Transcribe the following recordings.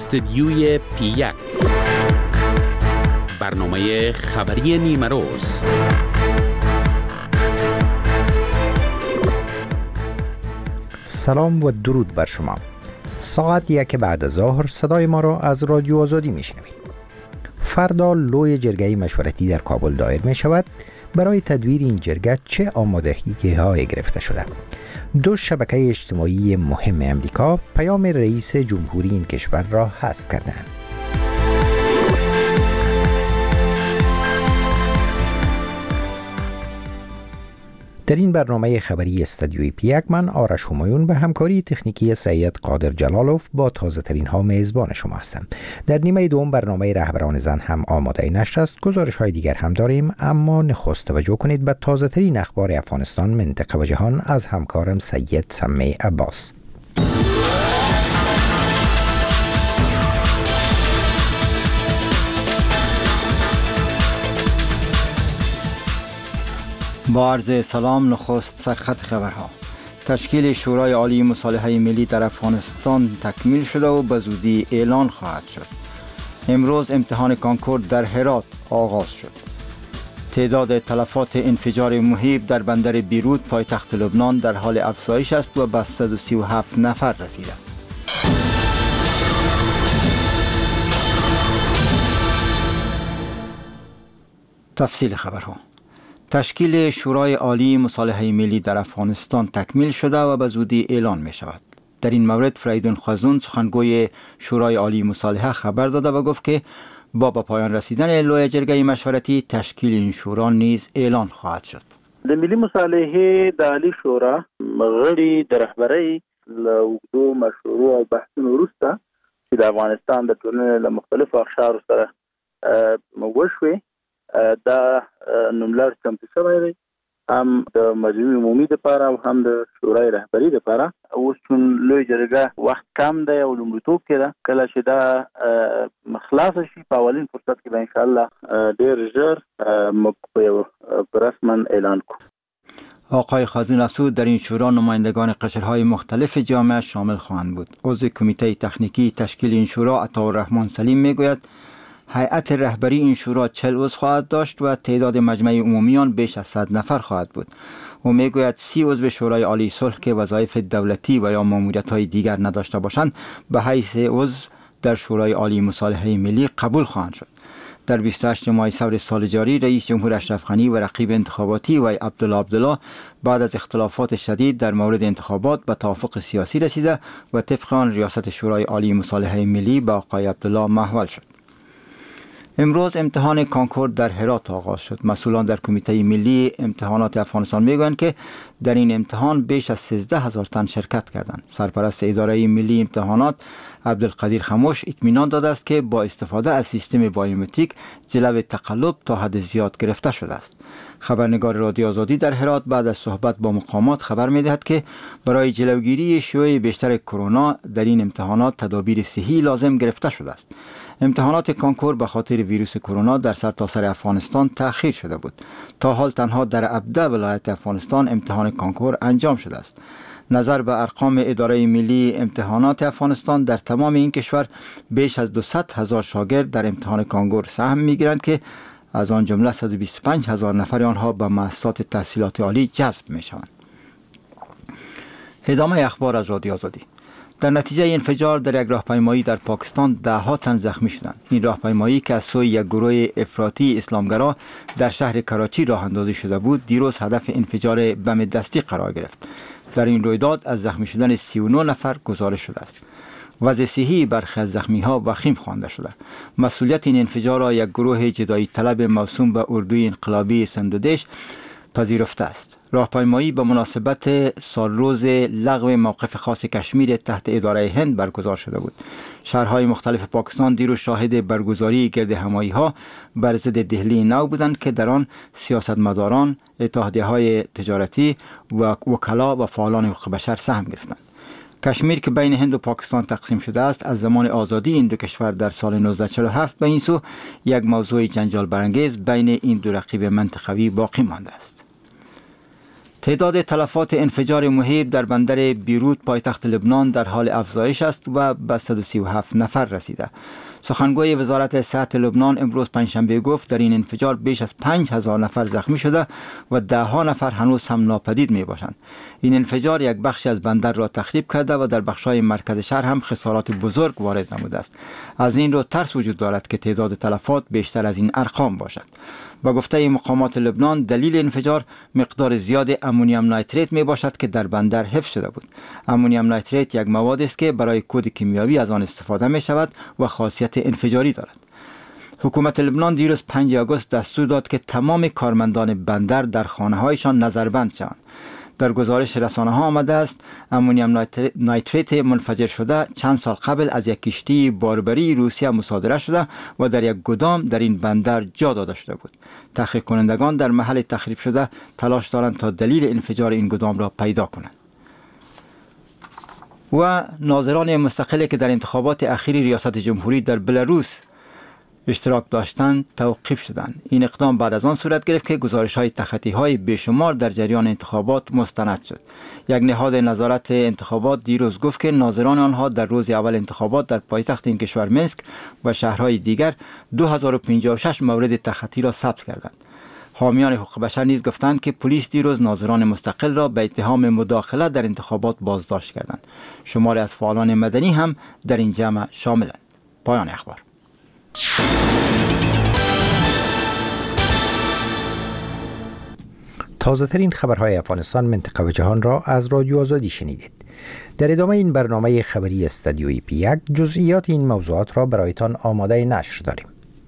استدیوی پی1 برنامه خبری نیمه روز. سلام و درود بر شما. ساعت 1 بعد از ظهر صدای ما را از رادیو آزادی میشنوید. فردا لوی جرگه مشورتی در کابل دایر می شود. برای تدویر این جرگه چه آمادگی‌هایی گرفته شده؟ دو شبکه اجتماعی مهم امریکا پیام رئیس جمهوری این کشور را حذف کردند. در این برنامه خبری استدیوی پی1 من آرش همایون به همکاری تکنیکی سید قادر جلالوف با تازه ترین ها میزبان شما هستم. در نیمه دوم برنامه رهبران زن هم آماده نشر است. گزارش های دیگر هم داریم، اما نخست توجه کنید به تازه ترین اخبار افغانستان، منطقه و جهان از همکارم سید سمی عباس. با عرض سلام، نخست سرخط خبرها. تشکیل شورای عالی مصالحه ملی در افغانستان تکمیل شده و به زودی اعلان خواهد شد. امروز امتحان کانکور در هرات آغاز شد. تعداد تلفات انفجار مهیب در بندر بیروت پایتخت لبنان در حال افزایش است و به 137 نفر رسیده. تفصیل خبرها. تشکیل شورای عالی مصالحه ملی در افغانستان تکمیل شده و به زودی اعلان می شود. در این مورد فریدون خزون، سخنگوی شورای عالی مصالحه، خبر داده و گفت که با به پایان رسیدن لوی جرگه مشورتی تشکیل این شورا نیز اعلان خواهد شد. د ملي مصالحه د عالی شورا غړي د رهبرۍ له اوږدو مشورو او بحثونو وروسته چې د افغانستان د ټولنې له مختلفو اقشارو سره وشوې دا نوملړ چمتو شوی دی، هم د مجمع عمومي دپاره او هم د شورای رهبري دپاره. اوس چون لوی جرګه وخت کم دی او لومړیتوب کې ده، کله چې دا خلاصه شي په اولین فرصت کې به انشاءالله ډېر ژر موږ په رسما اعلان کوو. آقای خزون افزود در این شورا نمایندگان قشرهای مختلف جامعه شامل خواهند بود. عضو کمیته تکنیکی تشکیل این شورا عطاالرحمن سلیم میگوید هیئت رهبری این شورا 40 عضو خواهد داشت و تعداد مجمع عمومی آن بیش از 100 نفر خواهد بود. او میگوید 30 عضو شورای عالی صلح که وظایف دولتی و یا ماموریت‌های دیگر نداشته باشند به حیث عضو در شورای عالی مصالحه ملی قبول خواهند شد. در 28 ماه سور سال جاری رئیس جمهور اشرف غنی و رقیب انتخاباتی و عبدالله بعد از اختلافات شدید در مورد انتخابات به توافق سیاسی رسیده و طبق آن ریاست شورای عالی مصالحه ملی به آقای عبدالله محول شد. امروز امتحان کانکور در هرات آغاز شد. مسئولان در کمیته ملی امتحانات افغانستان میگویند که در این امتحان بیش از 13,000 تن شرکت کردند. سرپرست اداره ملی امتحانات عبدالقدیر خموش اطمینان داده است که با استفاده از سیستم بایومتریک جلو تقلب تا حد زیاد گرفته شده است. خبرنگار رادیو آزادی در هرات بعد از صحبت با مقامات خبر می‌دهد که برای جلوگیری شیوع بیشتر کرونا در این امتحانات تدابیر صحی لازم گرفته شده است. امتحانات کانکور به خاطر ویروس کرونا در سرتاسر افغانستان تأخیر شده بود. تا حال تنها در 17 ولایت افغانستان امتحان کانکور انجام شده است. نظر به ارقام اداره ملی امتحانات افغانستان در تمام این کشور بیش از 200,000 شاگرد در امتحان کانکور سهم می‌گیرند که از آن جمله 125,000 نفر آنها به مؤسسات تحصیلات عالی جذب می‌شوند. ادامه اخبار از رادیو آزادی. در نتیجه انفجار در یک راهپیمایی در پاکستان 10 تن زخمی شدند. این راهپیمایی که از سوی یک گروه افراطی اسلامگرا در شهر کراچی راه اندازی شده بود، دیروز هدف انفجار بم دستی قرار گرفت. در این رویداد از زخمی شدن 39 نفر گزارش شده است. وضع صحی برخی از زخمی‌ها وخیم خوانده شده. مسئولیت این انفجار را یک گروه جدایی طلب موسوم به اردوی انقلابی سندودش پذیرفته است. راهپیمایی به مناسبت سالروز لغو موقف خاص کشمیر تحت اداره هند برگزار شده بود. شهرهای مختلف پاکستان دیروز شاهد برگزاری گرد همایی‌ها بر ضد دهلی نو بودند که در آن سیاستمداران، اتحادیه‌های تجارتی و وکلا و فعالان حقوق بشر سهم گرفتند. کشمیر که بین هند و پاکستان تقسیم شده است، از زمان آزادی این دو کشور در سال 1947 به این سو یک موضوع جنجال برانگیز بین این دو رقیب منطقوی باقی مانده است. تعداد تلفات انفجار مهیب در بندر بیروت پایتخت لبنان در حال افزایش است و به 137 نفر رسیده. سخنگوی وزارت صحت لبنان امروز پنجشنبه گفت در این انفجار بیش از 5000 نفر زخمی شده و 10 نفر هنوز هم ناپدید می باشند. این انفجار یک بخشی از بندر را تخریب کرده و در بخش‌های مرکز شهر هم خسارات بزرگ وارد نموده است. از این رو ترس وجود دارد که تعداد تلفات بیشتر از این ارقام باشد. با گفته مقامات لبنان دلیل انفجار مقدار زیاد امونیم نیتریت می باشد که در بندر حفظ شده بود. امونیم نیتریت یک مواد است که برای کود کیمیایی از آن استفاده می شود و خاصیت انفجاری دارد. حکومت لبنان دیروز 5 آگوست دستور داد که تمام کارمندان بندر در خانه‌هایشان نظربند شوند. در گزارش رسانه‌ها آمده است امونیم نیتریت منفجر شده چند سال قبل از یک کشتی باربری روسیه مصادره شده و در یک گدام در این بندر جا داده شده بود. تحقیق کنندگان در محل تخریب شده تلاش دارند تا دلیل انفجار این گدام را پیدا کنند. و ناظران مستقلی که در انتخابات اخیر ریاست جمهوری در بلاروس اشتراک داشتند توقیف شدند. این اقدام بعد از آن صورت گرفت که گزارش‌های تخطی‌های بیشمار در جریان انتخابات مستند شد. یک نهاد نظارت انتخابات دیروز گفت که ناظران آنها در روز اول انتخابات در پایتخت این کشور منسک و شهرهای دیگر 2056 مورد تخطی را ثبت کردند. حامیان حقوق بشر نیز گفتند که پلیس دیروز ناظران مستقل را به اتهام مداخله در انتخابات بازداشت کردند. شماری از فعالان مدنی هم در این جمع شاملند. پایان اخبار. تازه ترین خبرهای افغانستان، منطقه و جهان را از رادیو آزادی شنیدید. در ادامه این برنامه خبری استودیوی پی یک جزئیات این موضوعات را برایتان آماده نشر داریم.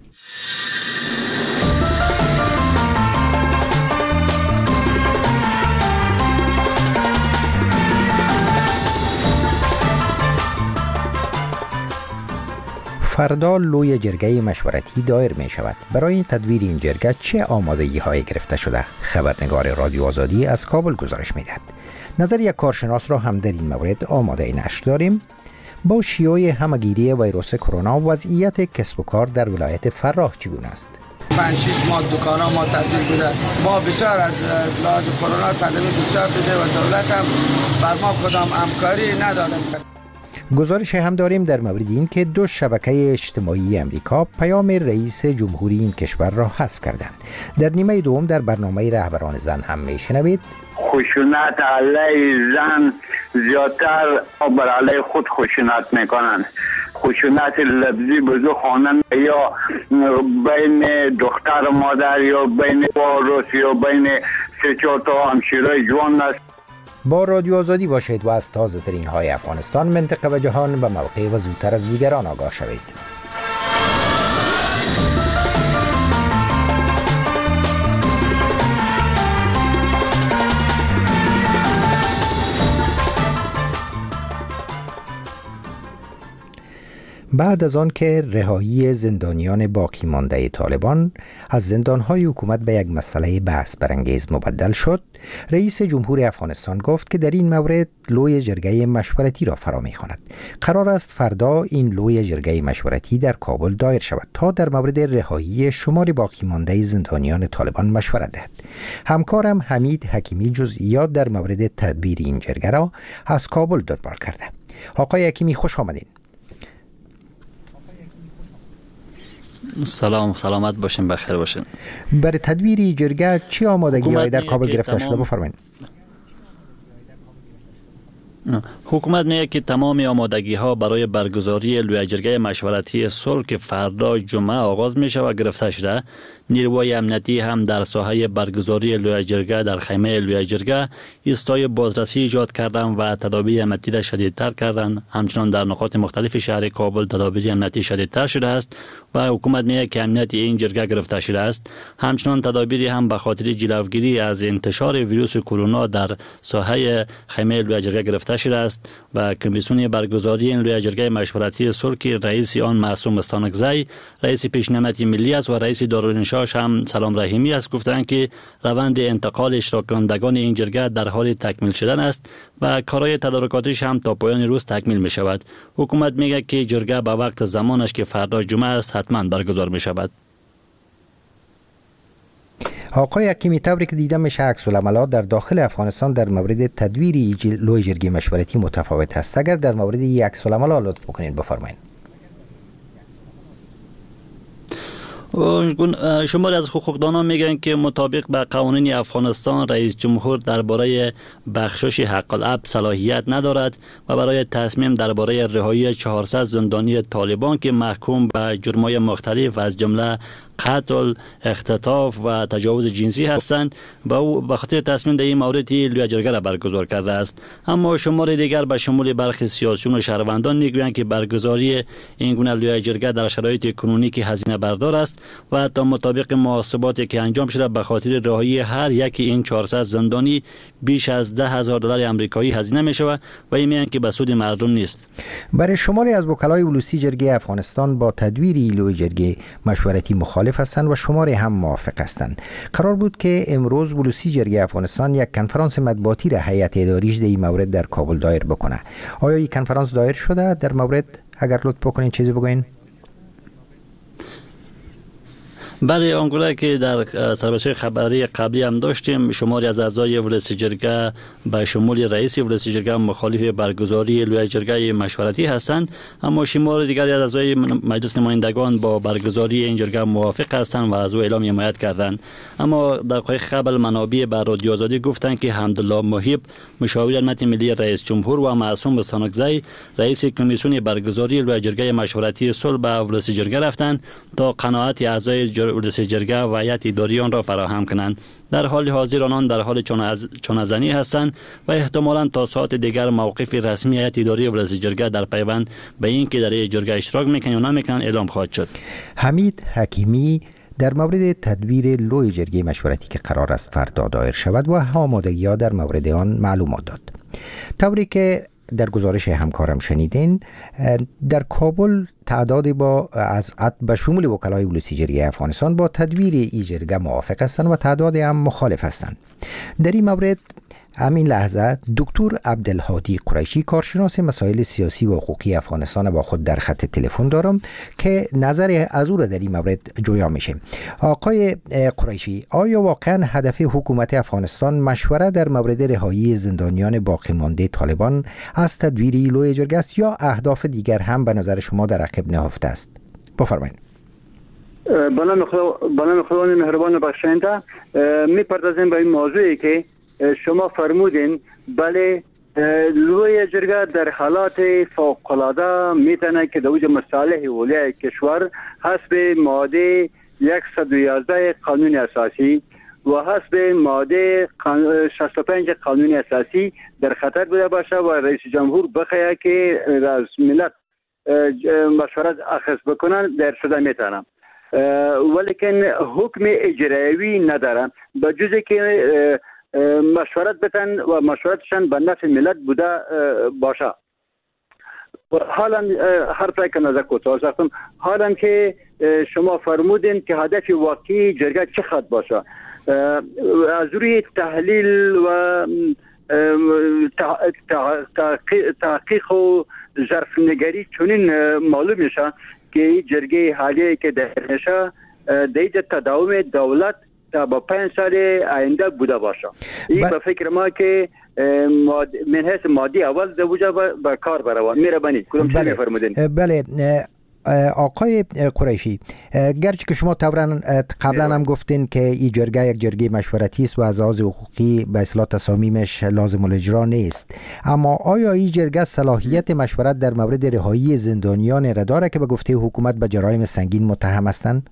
فردا لوی جرگه مشورتی دایر می شود. برای تدویر این جرگه چه آمادگی های گرفته شده؟ خبرنگار رادیو آزادی از کابل گزارش می دهد. نظر یک کارشناس را هم در این مورد آماده نشر داریم. با شیوع همگیری ویروس کرونا وضعیت کسب و کار در ولایت فراه چگونه است؟ 5-6 ماه دکانا ما تبدیل بوده. ما بسیار از لحاظ کرونا صدمه بسیار دیده و دولت هم بر ما کدام همکاری نداده. گزارش هم داریم در مورد این که 2 شبکه اجتماعی امریکا پیام رئیس جمهوری این کشور را حذف کردند. در نیمه دوم در برنامه رهبران زن هم میشنوید خشونت علیه زن زیادتر بر علیه خود خشونت میکنند. خشونت لفظی بزو خانم یا بین دختر و مادر یا بین وارث یا بین 3-4 تا همشیره جوان است. با رادیو آزادی باشید و از تازه ترین های افغانستان، منطقه و جهان به موقع و زودتر از دیگران آگاه شوید. بعد از آن که رهایی زندانیان باقی مانده طالبان از زندانهای حکومت به یک مسئله بحث برانگیز مبدل شد، رئیس جمهور افغانستان گفت که در این مورد لوی جرگه مشورتی را فرا می‌خواند. قرار است فردا این لوی جرگه مشورتی در کابل دایر شود تا در مورد رهایی شمار باقی مانده زندانیان طالبان مشورت دهد. همکارم حمید حکیمی جزئیات در مورد تدبیر این جرگه را از کابل دنبال کرده. آقای حکیمی خوش آمدین. سلامت باشین، بخیر باشین. برای تدویر جرگه چی آمادگی‌هایی در کابل گرفته شده؟ بفرمایید. حکومت میگه که تمام آمادگی ها برای برگزاری لوی جرگه مشورتی صلح که فردا جمعه آغاز میشه و گرفته شده. نیروهای امنیتی هم در ساحه برگزاری لوی جرگه در خیمه لوی جرگه ایستای بازرسی ایجاد کردن و تدابیر امنیتی را شدیدتر کردن. همچنان در نقاط مختلف شهر کابل تدابیر امنیتی شدیدتر شده است و حکومت میگه که امنیت این جرگه گرفته شده است. همچنان تدابیری هم به خاطر جلوگیری از انتشار ویروس کرونا در ساحه خیمه لوی جرگه گرفته شده است و کمیسیون برگزاری این لوی جرگه مشورتی صلح که رئیس آن معصوم استانکزی، رئیس پیشنهادی ملی است و رئیس دارالانشاش هم سلام رحیمی است، گفتند که روند انتقال اشتراک کنندگان این جرگه در حال تکمیل شدن است و کارهای تدارکاتیش هم تا پایان روز تکمیل می شود. حکومت میگه که جرگه به وقت زمانش که فردا جمعه است حتما برگزار می شود. آقای حکیمی، طوری که دیدم میشه عکس العملات در داخل افغانستان در مورد تدویر لوی جرگه مشورتی متفاوت است. اگر در مورد این عکس العملات لطف بکنید بفرمایید. شماری از حقوقدانان میگن که مطابق به قوانین افغانستان رئیس جمهور درباره بخشش حق العبد صلاحیت ندارد و برای تصمیم درباره رهایی 400 زندانی طالبان که محکوم به جرم‌های مختلف از جمله قتل، اختطاف و تجاوز جنسی هستند و او به خاطر تصمیم در این مورد لوی جرگه را برگزار کرده است. اما شمار دیگر به شمول برخی سیاسیون و شهروندان میگویند که برگزاری این گونه لوی جرگه در شرایط کنونی که هزینه بردار است و تا مطابق محاسباتی که انجام شده به خاطر رهایی هر یک این 400 زندانی بیش از $10,000 آمریکایی هزینه می شود و این میگویند که به سود مردم نیست. برای شماری از وکلای ولوسی جرگه افغانستان با تدویر لوی جرگه مشورتی مخالف هستند و شماری هم موافق هستند. قرار بود که امروز ولوسی جرگه افغانستان یک کنفرانس مطبوعاتی را هیئت اداریش در این مورد در کابل دایر بکنه. آیا این کنفرانس دایر شده؟ در مورد اگر لطف بکنین چیزی بگوین. بله، آنگونه که در سربسای خبری قبلی هم داشتیم، شماری از اعضای ولوسی جرگه به شمول رئیس ولوسی جرگه مخالف برگزاری لوی جرگه مشورتی هستند، اما شمار دیگری از اعضای مجلس نمایندگان با برگزاری این جرگه موافق هستند و از او اعلام حمایت کردند. اما دقایق قبل منابع به رادیو آزادی گفتند که حمدالله محب مشاور امنیت ملی رئیس جمهور و معصوم بستانکزی رئیس کمیسیون برگزاری لوی جرگه مشورتی صلح به ولوسی جرگه رفتند تا قناعت اعضای ولوسی جرگه و هیئت اداری آن را فراهم کنند. در حال حاضر آنان در حال چانه‌زنی هستند و احتمالاً تا ساعت دیگر موقف رسمی هیئت اداری ولوسی جرگه در پیوند به این که در این جرگه اشتراک میکنند یا نمیکنند اعلام خواهد شد. حمید حکیمی در مورد تدویر لوی جرگه مشورتی که قرار است فردا دایر شود و آمادگی‌ها در مورد آن معلومات داد. طوری که در گزارش همکارم شنیدین، در کابل تعدادی به شمول وکلای ولوسی جرگه افغانستان با تدویر این جرگه موافق هستند و تعدادی هم مخالف هستند. در این مورد همین لحظه دکتر عبدالهادی قریشی کارشناس مسائل سیاسی و حقوقی افغانستان با خود در خط تلفن دارم که نظر از او را در این مورد جویا میشه. آقای قریشی، آیا واقعا هدف حکومت افغانستان مشوره در مورد رهایی زندانیان باقی مانده طالبان از تدویر لوی جرگه است یا اهداف دیگر هم به نظر شما در عقب نهفته است؟ بفرمایید. به نام خداوند مهربان و بخشنده میپردازیم به این موضوعی که شما فرمودین. بله، لوی جرگه در حالات فوق‌العاده میتونه که در اوج مصالح اولیای کشور حسب ماده 111 قانون اساسی و حسب ماده 65 قانون اساسی در خطر بوده باشه و رئیس جمهور بخواه که از ملت مشورت اخذ بکنن در شده میتونم، ولیکن حکم اجرایی ندارم به جزی که مشورت بتن و مشورتشان به نفع ملت بوده باشه. حالا حرفی که نظر کوتاه ساختم، حالا که شما فرمودین که هدف واقعی جرگه چه خواهد باشه، از روی تحلیل و تحقیق و ظرفنگری چنین معلوم میشه که جرگه حالی که در نشه دیده تداوم دولت تا با 5 سال آینده بوده باشه. این به فکر ما که من حیث مادی اول در وجه به کار بروان میره بانی کدوم چیزی فرمودین. بله آقای قریشی، گرچه که شما قبلا هم گفتین که این جرگه یک جرگه مشورتی است و از لحاظ حقوقی به اصطلاح تصامیمش لازم الاجرا نیست، اما آیا این جرگه صلاحیت مشورت در مورد رهایی زندانیان را داره که به گفته حکومت به جرایم سنگین متهم هستند؟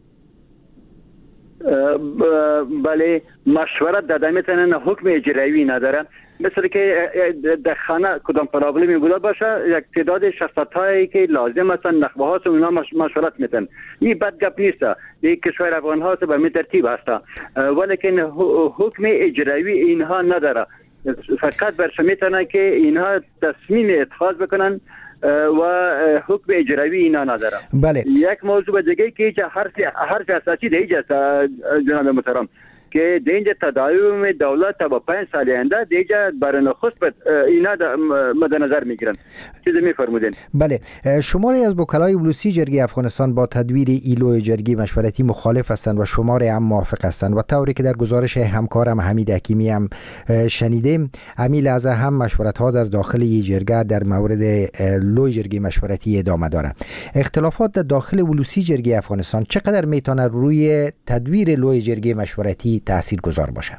بله، مشورت داده میتونن، حکم اجرایی نداره. مثل که در خانه کدام پرابلمی بوده باشه یک تعداد شخصیت هایی که لازم هستن نخبه ها اونا مشورت میتن. این بد گپ نیست، این کشور افغان ها به می ترتیب هست، ولیکن حکم اجرایی اینها نداره. فقط برش میتونه که اینها تصمیم اتخاذ بکنن و حکم اجرایی اینا نداره. بله. یک موضوع دیگه که حرف اساسی دیگه است جناب محترم که اینجا تداوم دولت با 5 سال آینده دیگه برای نخست اینا مد نظر میگیرن. چیزی میفرمودین؟ بله، شماری از وکلای بلوسی جرگه افغانستان با تدویر ایلو جرگه مشورتی مخالف هستند و شماری هم موافق هستند و طوری که در گزارش همکارم حمید حکیمی هم شنیدیم، همین لحظه هم مشورت ها در داخل این جرگه در مورد لوی جرگه مشورتی ادامه داره. اختلافات در داخل بلوسی جرگه افغانستان چقدر میتونه روی تدویر لوی جرگه مشورتی تاثیرگذار باشه؟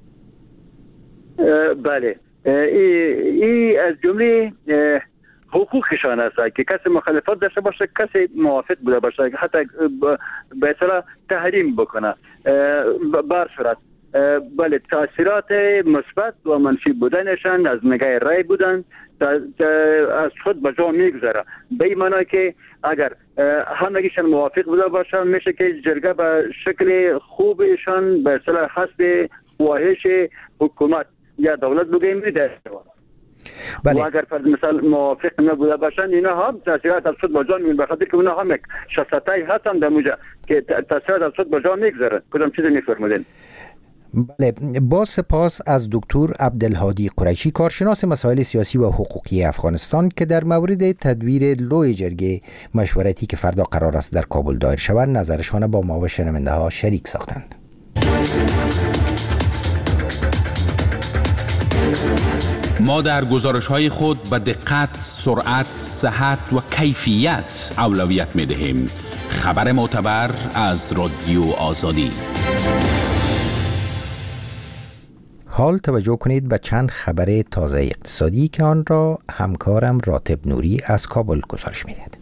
بله، این از جمله حقوقشان است که کسی مخالفت داشته باشه، کسی موافق بوده باشه، حتی به اصطلاح تحریم بکنه. بر صورت بله، تاثیرات مثبت و منفی بودنشان از نگاه رای بودن از خود به جا میگذره، به این معنی که اگر همگیشان موافق بوده باشن میشه که جرگه به شکل خوبشان به اصطلاح حسب خواهش حکومت یا دولت بگیم میده. بله. و اگر فرض مثال موافق نبوده باشن اینا هم تاثیرات از خود به جا میگذره، بخاطر که اونا هم شخصیتایی هستن در موجه که تاثیرات از خود به جا میگذره. کدام چیزی میفرمودین؟ بله، با سپاس از دکتر عبدالهادی قریشی، کارشناس مسائل سیاسی و حقوقی افغانستان، که در مورد تدویر لوی جرگه مشورتی که فردا قرار است در کابل دایر شود نظرشان با ما و شنونده ها شریک ساختند. ما در گزارش‌های خود به دقت، سرعت، صحت و کیفیت اولویت می‌دهیم. خبر معتبر از رادیو آزادی. حال توجه کنید به چند خبر تازه اقتصادی که آن را همکارم راتب نوری از کابل گزارش می‌دهد.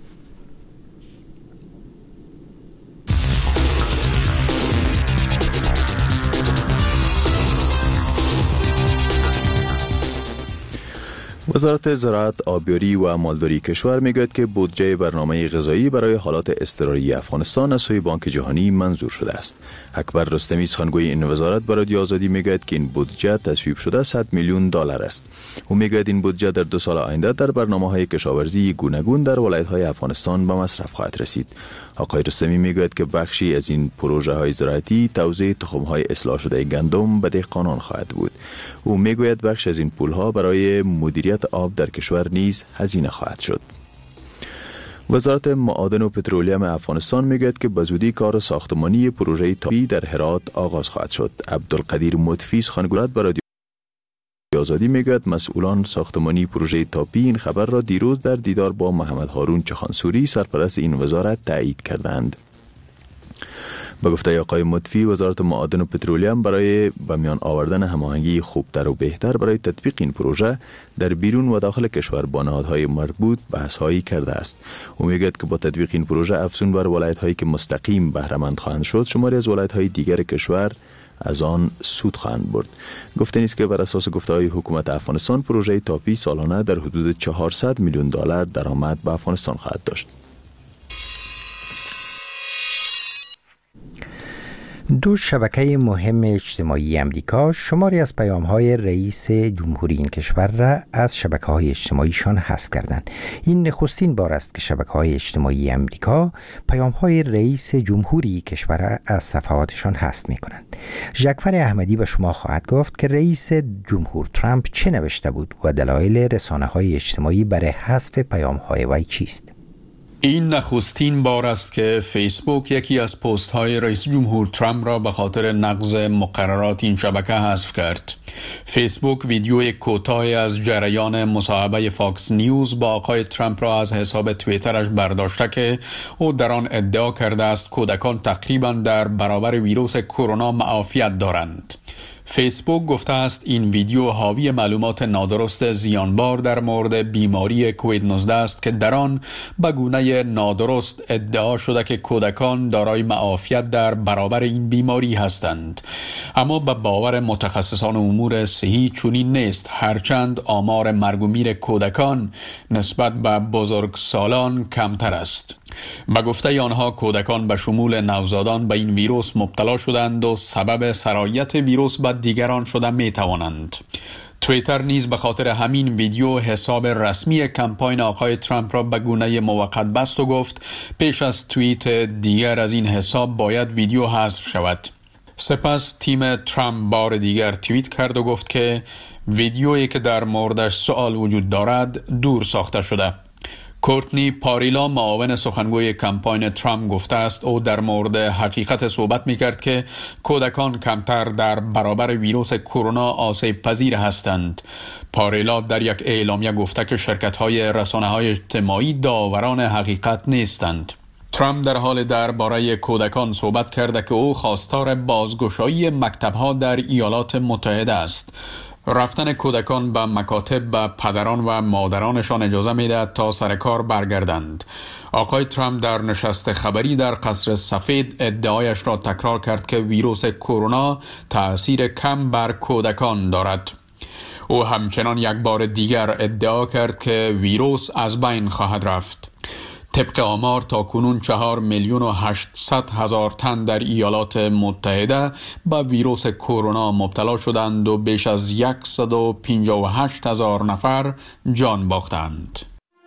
وزارت زراعت، آبیاری و مالداری کشور میگوید که بودجه برنامه غذایی برای حالات اضطراری افغانستان از سوی بانک جهانی منظور شده است. اکبر رستمی، سخنگوی این وزارت، به رادیو آزادی میگوید که این بودجه تصویب شده 100 میلیون دلار است. او میگوید این بودجه در 2 سال آینده در برنامه‌های کشاورزی گوناگون در ولایت‌های افغانستان به مصرف خواهد رسید. آقای رستمی میگوید که بخشی از این پروژه های زراعتی توزیع تخم‌های اصلاح شده گندم به دهقانان خواهد بود. او میگوید بخش از این پول‌ها برای مدیریت آب در کشور نیز هزینه خواهد شد. وزارت معادن و پترولیم افغانستان میگوید که به زودی کار ساختمانی پروژه تاپی در هرات آغاز خواهد شد. عبدالقدیر مطفی، سخنگوی به رادیو آزادی میگوید مسئولان ساختمانی پروژه تاپی این خبر را دیروز در دیدار با محمد هارون چخانسوری، سرپرست این وزارت، تایید کردند. به گفته آقای مطفی، وزارت معادن و پترولیم برای به میان آوردن هماهنگی خوبتر و بهتر برای تطبیق این پروژه در بیرون و داخل کشور با نهادهای مربوط بحث‌هایی کرده است. او میگوید که با تطبیق این پروژه افزون بر ولایت‌هایی که مستقیم بهره مند خواهند شد، شماری از ولایت‌های دیگر کشور از آن سود خواهند برد. گفته نیست که بر اساس گفته‌های حکومت افغانستان پروژه تاپی سالانه در حدود 400 میلیون دلار درآمد به افغانستان خواهد داشت. دو شبکه مهم اجتماعی امریکا شماری از پیام‌های رئیس جمهوری این کشور را از شبکه‌های اجتماعیشان حذف کردند. این نخستین بار است که شبکه‌های اجتماعی امریکا پیام‌های رئیس جمهوری کشور را از صفحاتشان حذف می‌کنند. ژکفر احمدی به شما خواهد گفت که رئیس جمهور ترامپ چه نوشته بود و دلایل رسانه‌های اجتماعی برای حذف پیام‌های وی چیست. این نخستین بار است که فیسبوک یکی از پست های رئیس جمهور ترامپ را به خاطر نقض مقررات این شبکه حذف کرد. فیسبوک ویدیوی کوتاهی از جریان مصاحبه فاکس نیوز با آقای ترامپ را از حساب توییترش برداشته که او در آن ادعا کرده است کودکان تقریباً در برابر ویروس کرونا معافیت دارند. فیسبوک گفته است این ویدیو حاوی معلومات نادرست زیانبار در مورد بیماری کووید 19 است که در آن به گونه نادرست ادعا شده که کودکان دارای معافیت در برابر این بیماری هستند. اما به باور متخصصان امور صحی چنین نیست، هرچند آمار مرگ و میر کودکان نسبت به بزرگسالان کمتر است. به گفته آنها کودکان به شمول نوزادان به این ویروس مبتلا شدند و سبب سرایت ویروس به دیگران شده می توانند. توییتر نیز به خاطر همین ویدیو حساب رسمی کمپاین آقای ترامپ را به گونه موقت بست و گفت پیش از توییت دیگر از این حساب باید ویدیو حذف شود. سپس تیم ترامپ بار دیگر توییت کرد و گفت که ویدیویی که در موردش سوال وجود دارد دور ساخته شده. کورتنی پاریلا معاون سخنگوی کمپاین ترامپ گفته است او در مورد حقیقت صحبت می‌کرد که کودکان کمتر در برابر ویروس کرونا آسیب پذیر هستند. پاریلا در یک اعلامیه گفته که شرکت‌های رسانه‌های اجتماعی داوران حقیقت نیستند. ترامپ در حال درباره کودکان صحبت کرده که او خواستار بازگشایی مکتب‌ها در ایالات متحده است. رفتن کودکان به مکاتب به پدران و مادرانشان اجازه می‌دهد تا سر کار برگردند. آقای ترامپ در نشست خبری در قصر سفید ادعایش را تکرار کرد که ویروس کرونا تأثیر کم بر کودکان دارد. او همچنان یک بار دیگر ادعا کرد که ویروس از بین خواهد رفت. طبق آمار تاکنون 4,800,000 تن در ایالات متحده به ویروس کرونا مبتلا شدند و بیش از 158,000 نفر جان باختند.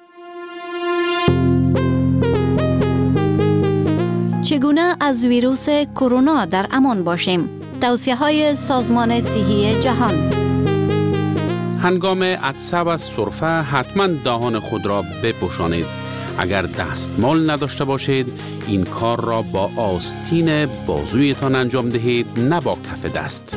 چگونه از ویروس کرونا در امان باشیم؟ توصیه‌های سازمان صحی جهان. هنگام عطسه و سرفه حتما دهان خود را بپوشانید. اگر دستمال نداشته باشید این کار را با آستین بازویتان انجام دهید، نه با کف دست.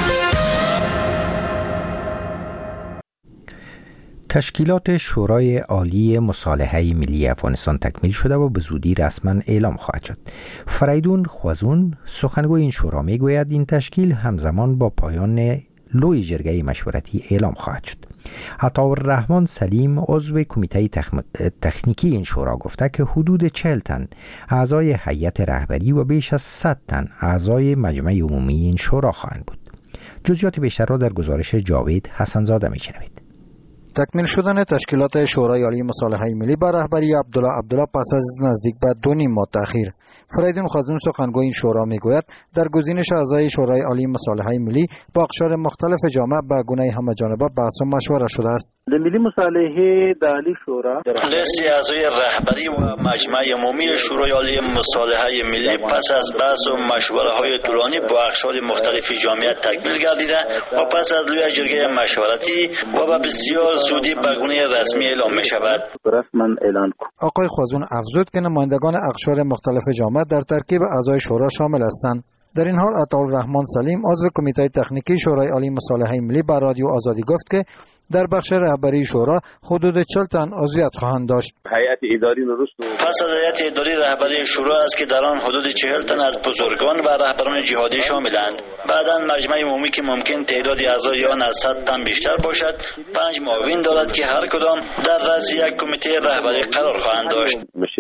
تشکیلات شورای عالی مصالحه ملی افغانستان تکمیل شده و به زودی رسما اعلام خواهد شد. فریدون خوازون سخنگوی این شورا میگوید این تشکیل همزمان با پایان لوی جرگه مشورتی اعلام خواهد شد. عطاالرحمن سلیم عضو کمیته تکنیکی این شورا گفته که حدود 40 تن اعضای هیئت رهبری و بیش از 100 تن اعضای مجمع عمومی این شورا خواهند بود. جزئیات بیشتر را در گزارش جاوید حسنزاده میشنوید. تکمیل شدن تشکیلات شورای عالی مصالحه ملی با رهبری عبدالله پس از نزدیک به 2.5 ماه تأخیر. فریدون خوازون سخنگوی این شورا میگوید در گزینش اعضای شورای عالی مصالحه ملی با اقشار مختلف جامعه به گونه همه‌جانبه بحث و مشوره شده است. ملی مصالحه عالی شورا لیست اعضای رهبری و مجمع عمومی شورای عالی مصالحه ملی پس از بحث و مشوره‌های طولانی با اقشار مختلف جامعه تکمیل گردیده و پس از لوی جرگه مشورتی و به بسیار زودی به گونه رسمی اعلام می‌شود. رسما اعلان کن. آقای خوازون افزود که نمایندگان اقشار مختلف جامعه در ترکیب اعضای شورا شامل هستند. در این حال عطاالرحمن سلیم عضو کمیته تکنیکی شورای عالی مصالحه ملی به رادیو آزادی گفت که در بخش رهبری شورا حدود 40 تن عضویت خواهند داشت. هیئت اداری پس از هیئت اداری رهبری شورا است که در آن حدود 40 تن از بزرگان و رهبران جهادی شاملند. بعداً مجمع عمومی که ممکن تعداد اعضای آن از 100 تن بیشتر باشد 5 معاون دارد که هر کدام در رأس یک کمیته رهبری قرار خواهند داشت.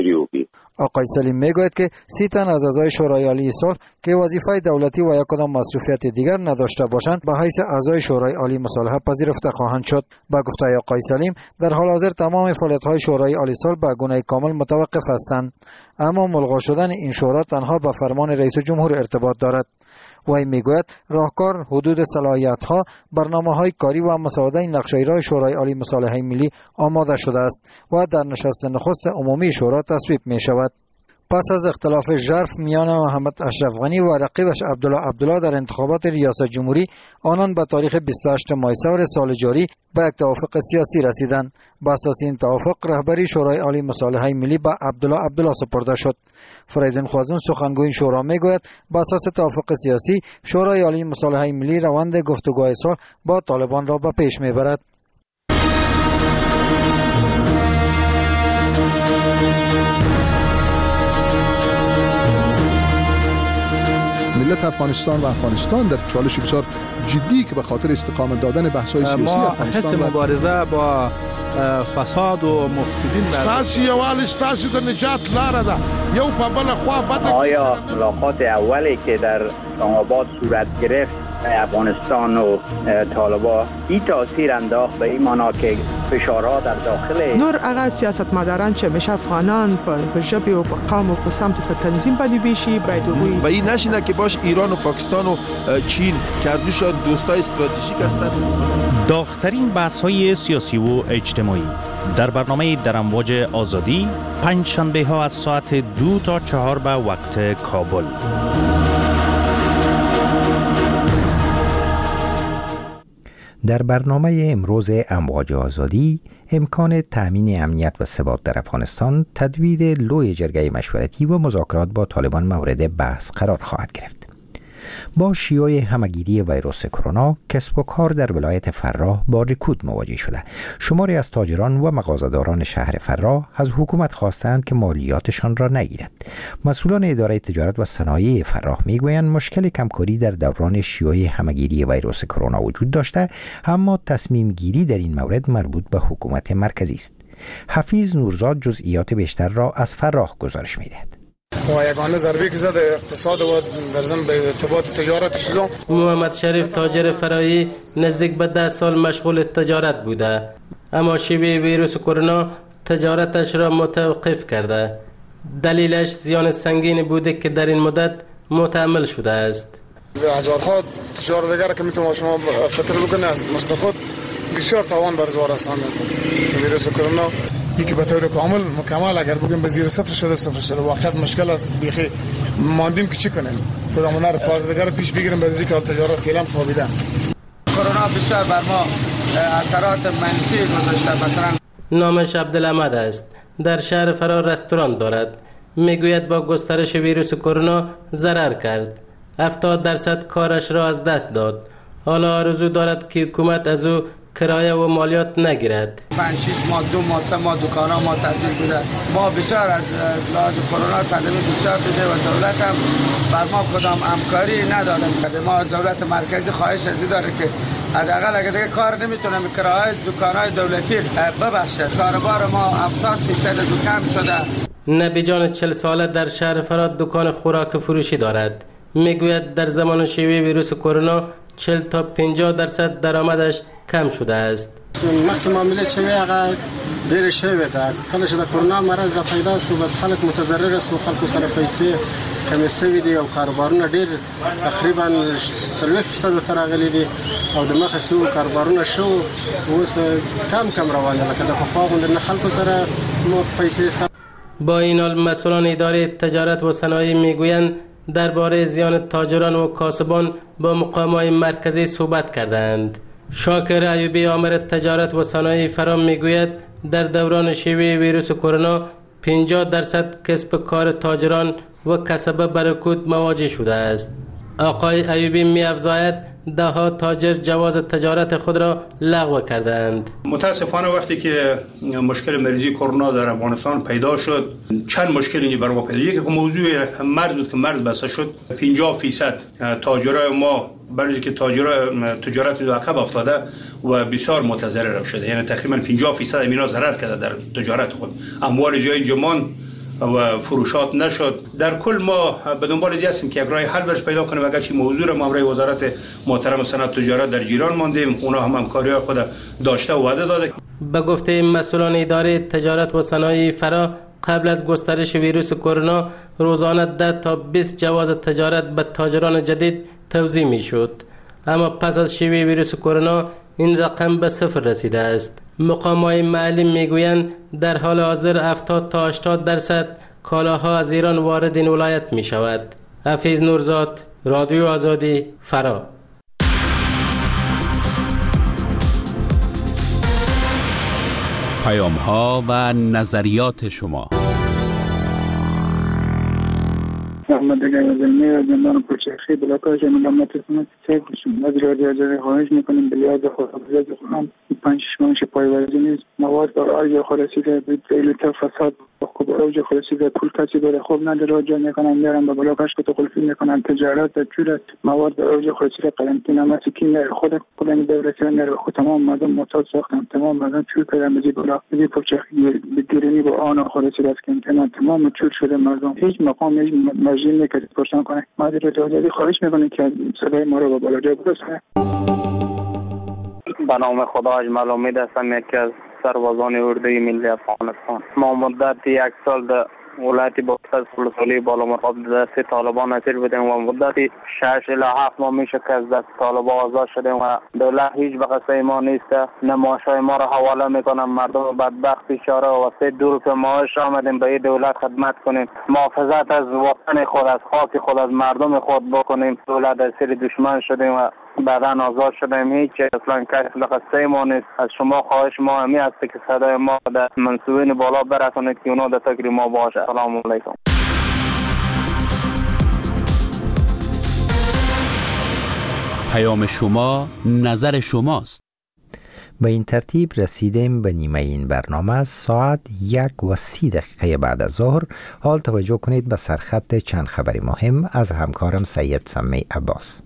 آقای سلیم میگوید که 30 تن از اعضای شورای عالی صلح که وظیفه دولتی و یک کدام مصروفیت دیگر نداشته باشند به حیث اعضای شورای عالی مصالحه پذیرفته خواهند شد. با گفته آقای سلیم در حال حاضر تمام فعالیت‌های شورای عالی صلح به گونه کامل متوقف هستند، اما ملغا شدن این شورا تنها به فرمان رئیس جمهور ارتباط دارد. وی میگوید راهکار حدود صلاحیت‌ها، برنامه‌های کاری و مسوده نقشه اجرای شورای عالی مصالحه ملی آماده شده است و در نشست نخست عمومی شورا تصویب می‌شود. پس از اختلاف ژرف میان محمد اشرف غنی و رقیبش عبدالله در انتخابات ریاست جمهوری، آنان به تاریخ 28 ماه سال سال جاری به یک توافق سیاسی رسیدند. با اساس این توافق رهبری شورای عالی مصالحه ملی به عبدالله سپرده شد. فریدون خوازون سخنگوی شورا میگوید با اساس توافق سیاسی شورای عالی مصالحه ملی روند گفتگوهای صلح با طالبان را به پیش میبرد. ملت افغانستان و افغانستان در چالش بسیار جدی که به خاطر استقامت دادن بحث‌های سیاسی افغانستان ما حس مبارزه با فساد و مفسدین ستاسي یوال ستاسي د نجات لاره ده یو په بل خوا بده. آیا ملاقات اولی که در اسلام آباد صورت گرفت افغانستان و طالبان این تاثیر انداخت به این معنا که فشارها در داخل نور هغه سیاستمداران چې مشه افغانان په ژبه او په قوم او په سمت په تنظیم باندې بشي باید وي و این نشینه که باش ایران و پاکستان و چین کردوش دوستای استراتژیک هستند. داغ‌ترین بحث‌های سیاسی و اجتماعی در برنامه در امواج آزادی پنج شنبه ها از ساعت 2 تا 4 به وقت کابل. در برنامه امروز امواج آزادی امکان تأمین امنیت و ثبات در افغانستان، تدویر لوی جرگه مشورتی و مذاکرات با طالبان مورد بحث قرار خواهد گرفت. با شیوع همهگیری ویروس کرونا، کسب و کار در ولایت فراه با رکود مواجه شده. شماری از تاجران و مغازه‌داران شهر فراه از حکومت خواستند که مالیاتشان را نگیرد. مسئولان اداره تجارت و صنایع فراه میگویند مشکل کمکاری در دوران شیوع همهگیری ویروس کرونا وجود داشته، اما تصمیم گیری در این مورد مربوط به حکومت مرکزی است. حفیظ نورزاد جزئیات بیشتر را از فراه گزارش می‌دهد. و یگانه ضربه که زد اقتصاد و در ضمن به ارتباط تجارتش. محمد شریف تاجر فرایی نزدیک به 10 سال مشغول تجارت بوده، اما شیوع ویروس کرونا تجارتش را متوقف کرده. دلیلش زیان سنگین بوده که در این مدت متحمل شده است. هزارها تجار دیگر که میتونم شما فکر بکنید از مثل خود بسیار تاوان بر زوار رسانده ویروس کرونا. یکی به طور کامل مکمل اگر بگیم به زیر صفر شده واقعا مشکل است. بیخی ماندیم که چی کنیم، کدام هنر کار دیگر پیش بگیریم برای اینکه تجارت فعلا خوابیده. کرونا بسیار بر ما اثرات منفی گذاشته. مثلا نامش عبدالحمد است، در شهر فراه رستوران دارد. میگوید با گسترش ویروس کرونا ضرر کرد، 70% کارش را از دست داد. حالا آرزو دارد که حکومت از او کرایه و مالیات نگیرد. 5-6 ماه 2 ماه 3 ماه دکانا ما تعطیل بوده. ما بسیار از لحاظ کرونا صدمه بسیار دیده و دولت هم بر ما کدام همکاری نداده. ما از دولت مرکزی خواهش ازی داره که حداقل اگه دیگه کار نمیتونم کرایه دکانای دولتی ببخشه. کاروبار ما 70% کم شده. نبی جان 40 ساله در شهر فراه دکان خوراک فروشی دارد. میگوید در زمان شیوع ویروس کرونا 40 تا 50% درآمدش کم شده است. وقتی معامله شوی هغه ډېر شوی ده. کله چې د کرونا مرض را پیدا شو بس خلک متضرر شو، خلکو سره پیسې کمې شوي دي او کاروبارونه ډېر تقریبا 40% ته راغلي دي او د مخه سو کاروبارونه شو اوس کم روان دي لکه د پخوا غوندې نه خلکو سره پیسې. با این حال مسئولان اداره تجارت و صنایع میگویند درباره زیان تاجران و کاسبان با مقامات مرکزی صحبت کردند. شاکر ایوبی آمر تجارت و صنایع فراه میگوید در دوران شیوع ویروس کرونا 50% کسب کار تاجران و کسبه به رکود مواجه شده است. آقای ایوبی می‌افزاید ده‌ها تاجر جواز تجارت خود را لغو کردند. متاسفانه وقتی که مشکل مریضی کرونا در افغانستان پیدا شد چند مشکلی بر ما پیدا. یکی موضوع مرز بود که مرز بسته شد. 50% تاجرای ما برای که تجارت دو عقب افتاده و بسیار متضرر شده، یعنی تقریبا 50% اینا ضرر کرده در تجارت خود. اموال جای جمان و فروشات نشد. در کل ما به دنبال این هستیم که یک راه حل برش پیدا کنیم. اگر چی موضوع را مامورای وزارت محترم صنعت تجارت در جیران ماندیم، اونا هم همکاری خود داشته و وعده داده. به گفته مسئولان اداره تجارت و صنایع فراه قبل از گسترش ویروس کرونا روزانه 10 تا 20 جواز تجارت به تاجران جدید توزیع میشد، اما پس از شیوع ویروس کرونا این رقم به 0 رسیده است. مقامات محلی میگویند در حال حاضر 70 تا 80% کالاها از ایران وارد این ولایت می شود. حفیظ نورزاد، رادیو آزادی، فراه. پیام ها و نظریات شما. محمد گنجانی از زندان کوچکخی بلاک‌های ملامت سنت سیف شدیم. از رادیو خواهش میکنیم به یاد خداوند خودم 5-6 ماه پایوازی نیست. مواد برای خلاصیده به دلیل فساد اوج خلاصیده پول کسی داره خوب نداره راجع میکنن میارن به بلاکش که قلفی میکنن تجارت جور مواد اوج خلاصیده قرنطینه مسکین خود کلن دولت نره خود تمام مردم معتاد ساختن. تمام مردم چور کردن به بلا به کوچکخی بگیرنی با آن خلاصیده است که تمام چور شده مردم. هیچ مقام هیچ مجری نکرد پرسان کنه. ما در رادیو خواهش میکنیم که صدای ما رو به بالا جا برسونه. به نام خدا اجمل امید هستم، یکی از سربازان اردوی ملی افغانستان. ما مدت 1 سال در ولایت باکسر سلسله بالا مرغاب دست طالبان اسیر بودیم و مدت 6 الی 7 ماه میشه که از دست طالبان آزاد شدیم و دولت هیچ به قصه ما نیست. نمایش‌های ما را حواله میکنم مردم بدبخت بیچاره و 3 دور که معاش آمدیم به این دولت خدمت کنیم، محافظت از وطن خود، از خاک خود، از مردم خود بکنیم. دولت اسیر دشمن شدیم و بعداً آزاد شدیم. هیچ اصلا کسی لقصه ما نیست. از شما خواهش ما همی است که صدای ما در منصوبین بالا برسانید که اونا در فکر ما باشه. سلام علیکم. پیام شما نظر شماست. به این ترتیب رسیدیم به نیمه این برنامه. ساعت 1:30 بعد از ظهر. حال توجه کنید به سرخط چند خبری مهم از همکارم سید سمی عباس.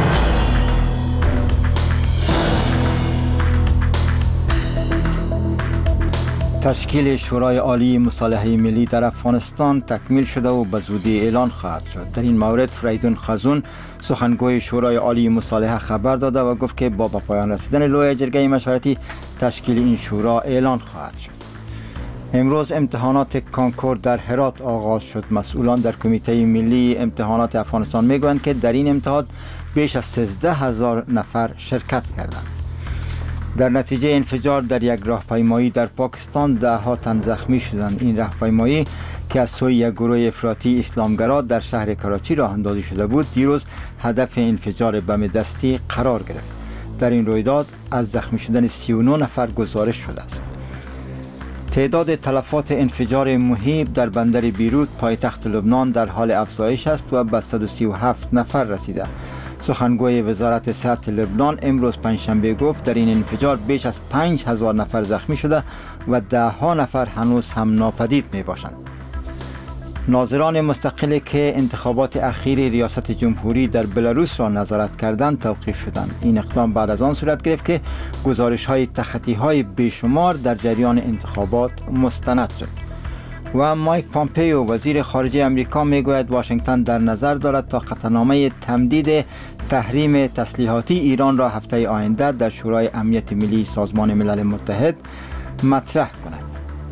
تشکیل شورای عالی مصالحه ملی در افغانستان تکمیل شده و به زودی اعلان خواهد شد. در این مورد فریدون خزون سخنگوی شورای عالی مصالحه خبر داده و گفت که با پایان رسیدن لوی جرگه مشورتی تشکیل این شورا اعلان خواهد شد. امروز امتحانات کانکور در هرات آغاز شد. مسئولان در کمیته ملی امتحانات افغانستان میگویند که در این امتحان بیش از 13,000 نفر شرکت کردند. در نتیجه انفجار در یک راهپیمایی در پاکستان 10 تن زخمی شدند. این راهپیمایی که از سوی یک گروه افراطی اسلامگرا در شهر کراچی راه اندازی شده بود، دیروز هدف انفجار بم دستی قرار گرفت. در این رویداد از زخمی شدن 39 نفر گزارش شده است. تعداد تلفات انفجار مهیب در بندر بیروت پایتخت لبنان در حال افزایش است و به 137 نفر رسیده. سخنگوی وزارت صحت لبنان امروز پنجشنبه گفت در این انفجار بیش از 5,000 نفر زخمی شده و 10 نفر هنوز هم ناپدید می باشند. ناظران مستقلی که انتخابات اخیر ریاست جمهوری در بلاروس را نظارت کردند توقیف شدند. این اقدام بعد از آن صورت گرفت که گزارش‌های تخطی‌های بیشمار در جریان انتخابات مستند شد. و مایک پامپیو وزیر خارجه امریکا میگوید واشنگتن در نظر دارد تا قطعنامه تمدید تحریم تسلیحاتی ایران را هفته آینده در شورای امنیت ملی سازمان ملل متحد مطرح کند.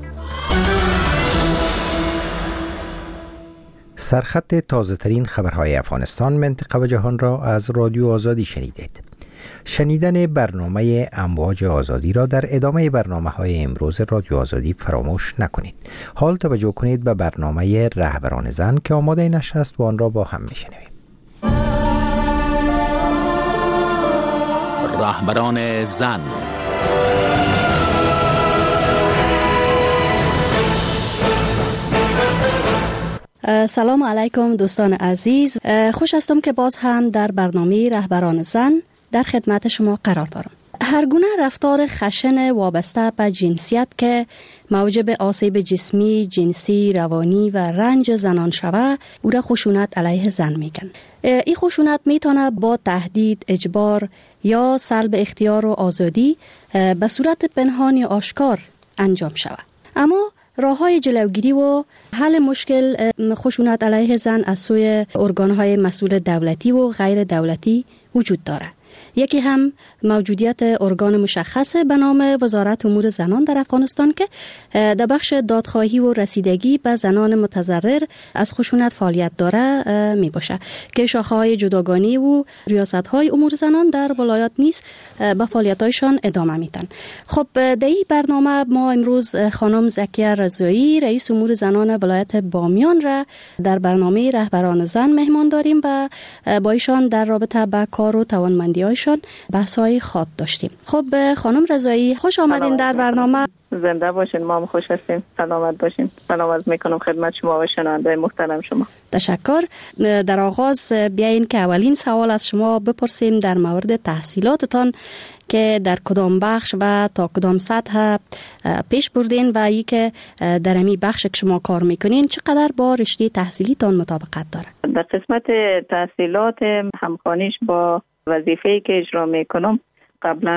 سرخط تازه ترین خبرهای افغانستان، منطقه و جهان را از رادیو آزادی شنیدید. شنیدن برنامه امواج آزادی را در ادامه برنامه‌های امروز رادیو آزادی فراموش نکنید. حال توجه کنید به برنامه رهبران زن که آماده نشر است و آن را با هم میشنویم. رهبران زن. سلام علیکم دوستان عزیز، خوش هستم که باز هم در برنامه رهبران زن در خدمت شما قرار دارم. هر گونه رفتار خشن وابسته به جنسیت که موجب آسیب جسمی، جنسی، روانی و رنج زنان شود، او را خشونت علیه زن میگن. این خشونت میتونه با تهدید، اجبار یا سلب اختیار و آزادی به صورت پنهان یا آشکار انجام شود. اما راه‌های جلوگیری و حل مشکل خشونت علیه زن از سوی ارگان‌های مسئول دولتی و غیر دولتی وجود دارد. یکی هم موجودیت ارگان مشخص به نام وزارت امور زنان در افغانستان که در بخش دادخواهی و رسیدگی به زنان متضرر از خشونت فعالیت داره می باشه که شاخه‌های جداگانه و ریاست‌های امور زنان در ولایات نیز به فعالیت‌هایشان ادامه میدن. خب در این برنامه ما امروز خانم زکیه رضایی رئیس امور زنان ولایت بامیان را در برنامه رهبران زن مهمان داریم و با ایشان در رابطه با کار و توانمندی‌هایشان بحث‌های خاص داشتیم. خب خانم رضایی خوش آمدین در برنامه. زنده باشین، ما هم خوش هستیم. سلامت باشین. سلام میکنم خدمت شما و شنونده محترم شما. تشکر. در آغاز بیاین که اولین سوال از شما بپرسیم در مورد تحصیلاتتان که در کدام بخش و تا کدام سطح پیش بردین و ای که در امی بخش که شما کار میکنین چقدر با رشته تحصیلیتان مطابقت داره؟ در قسمت تحصیلات همخوانیش با وظیفه‌ای که اجرا میکنم قبلا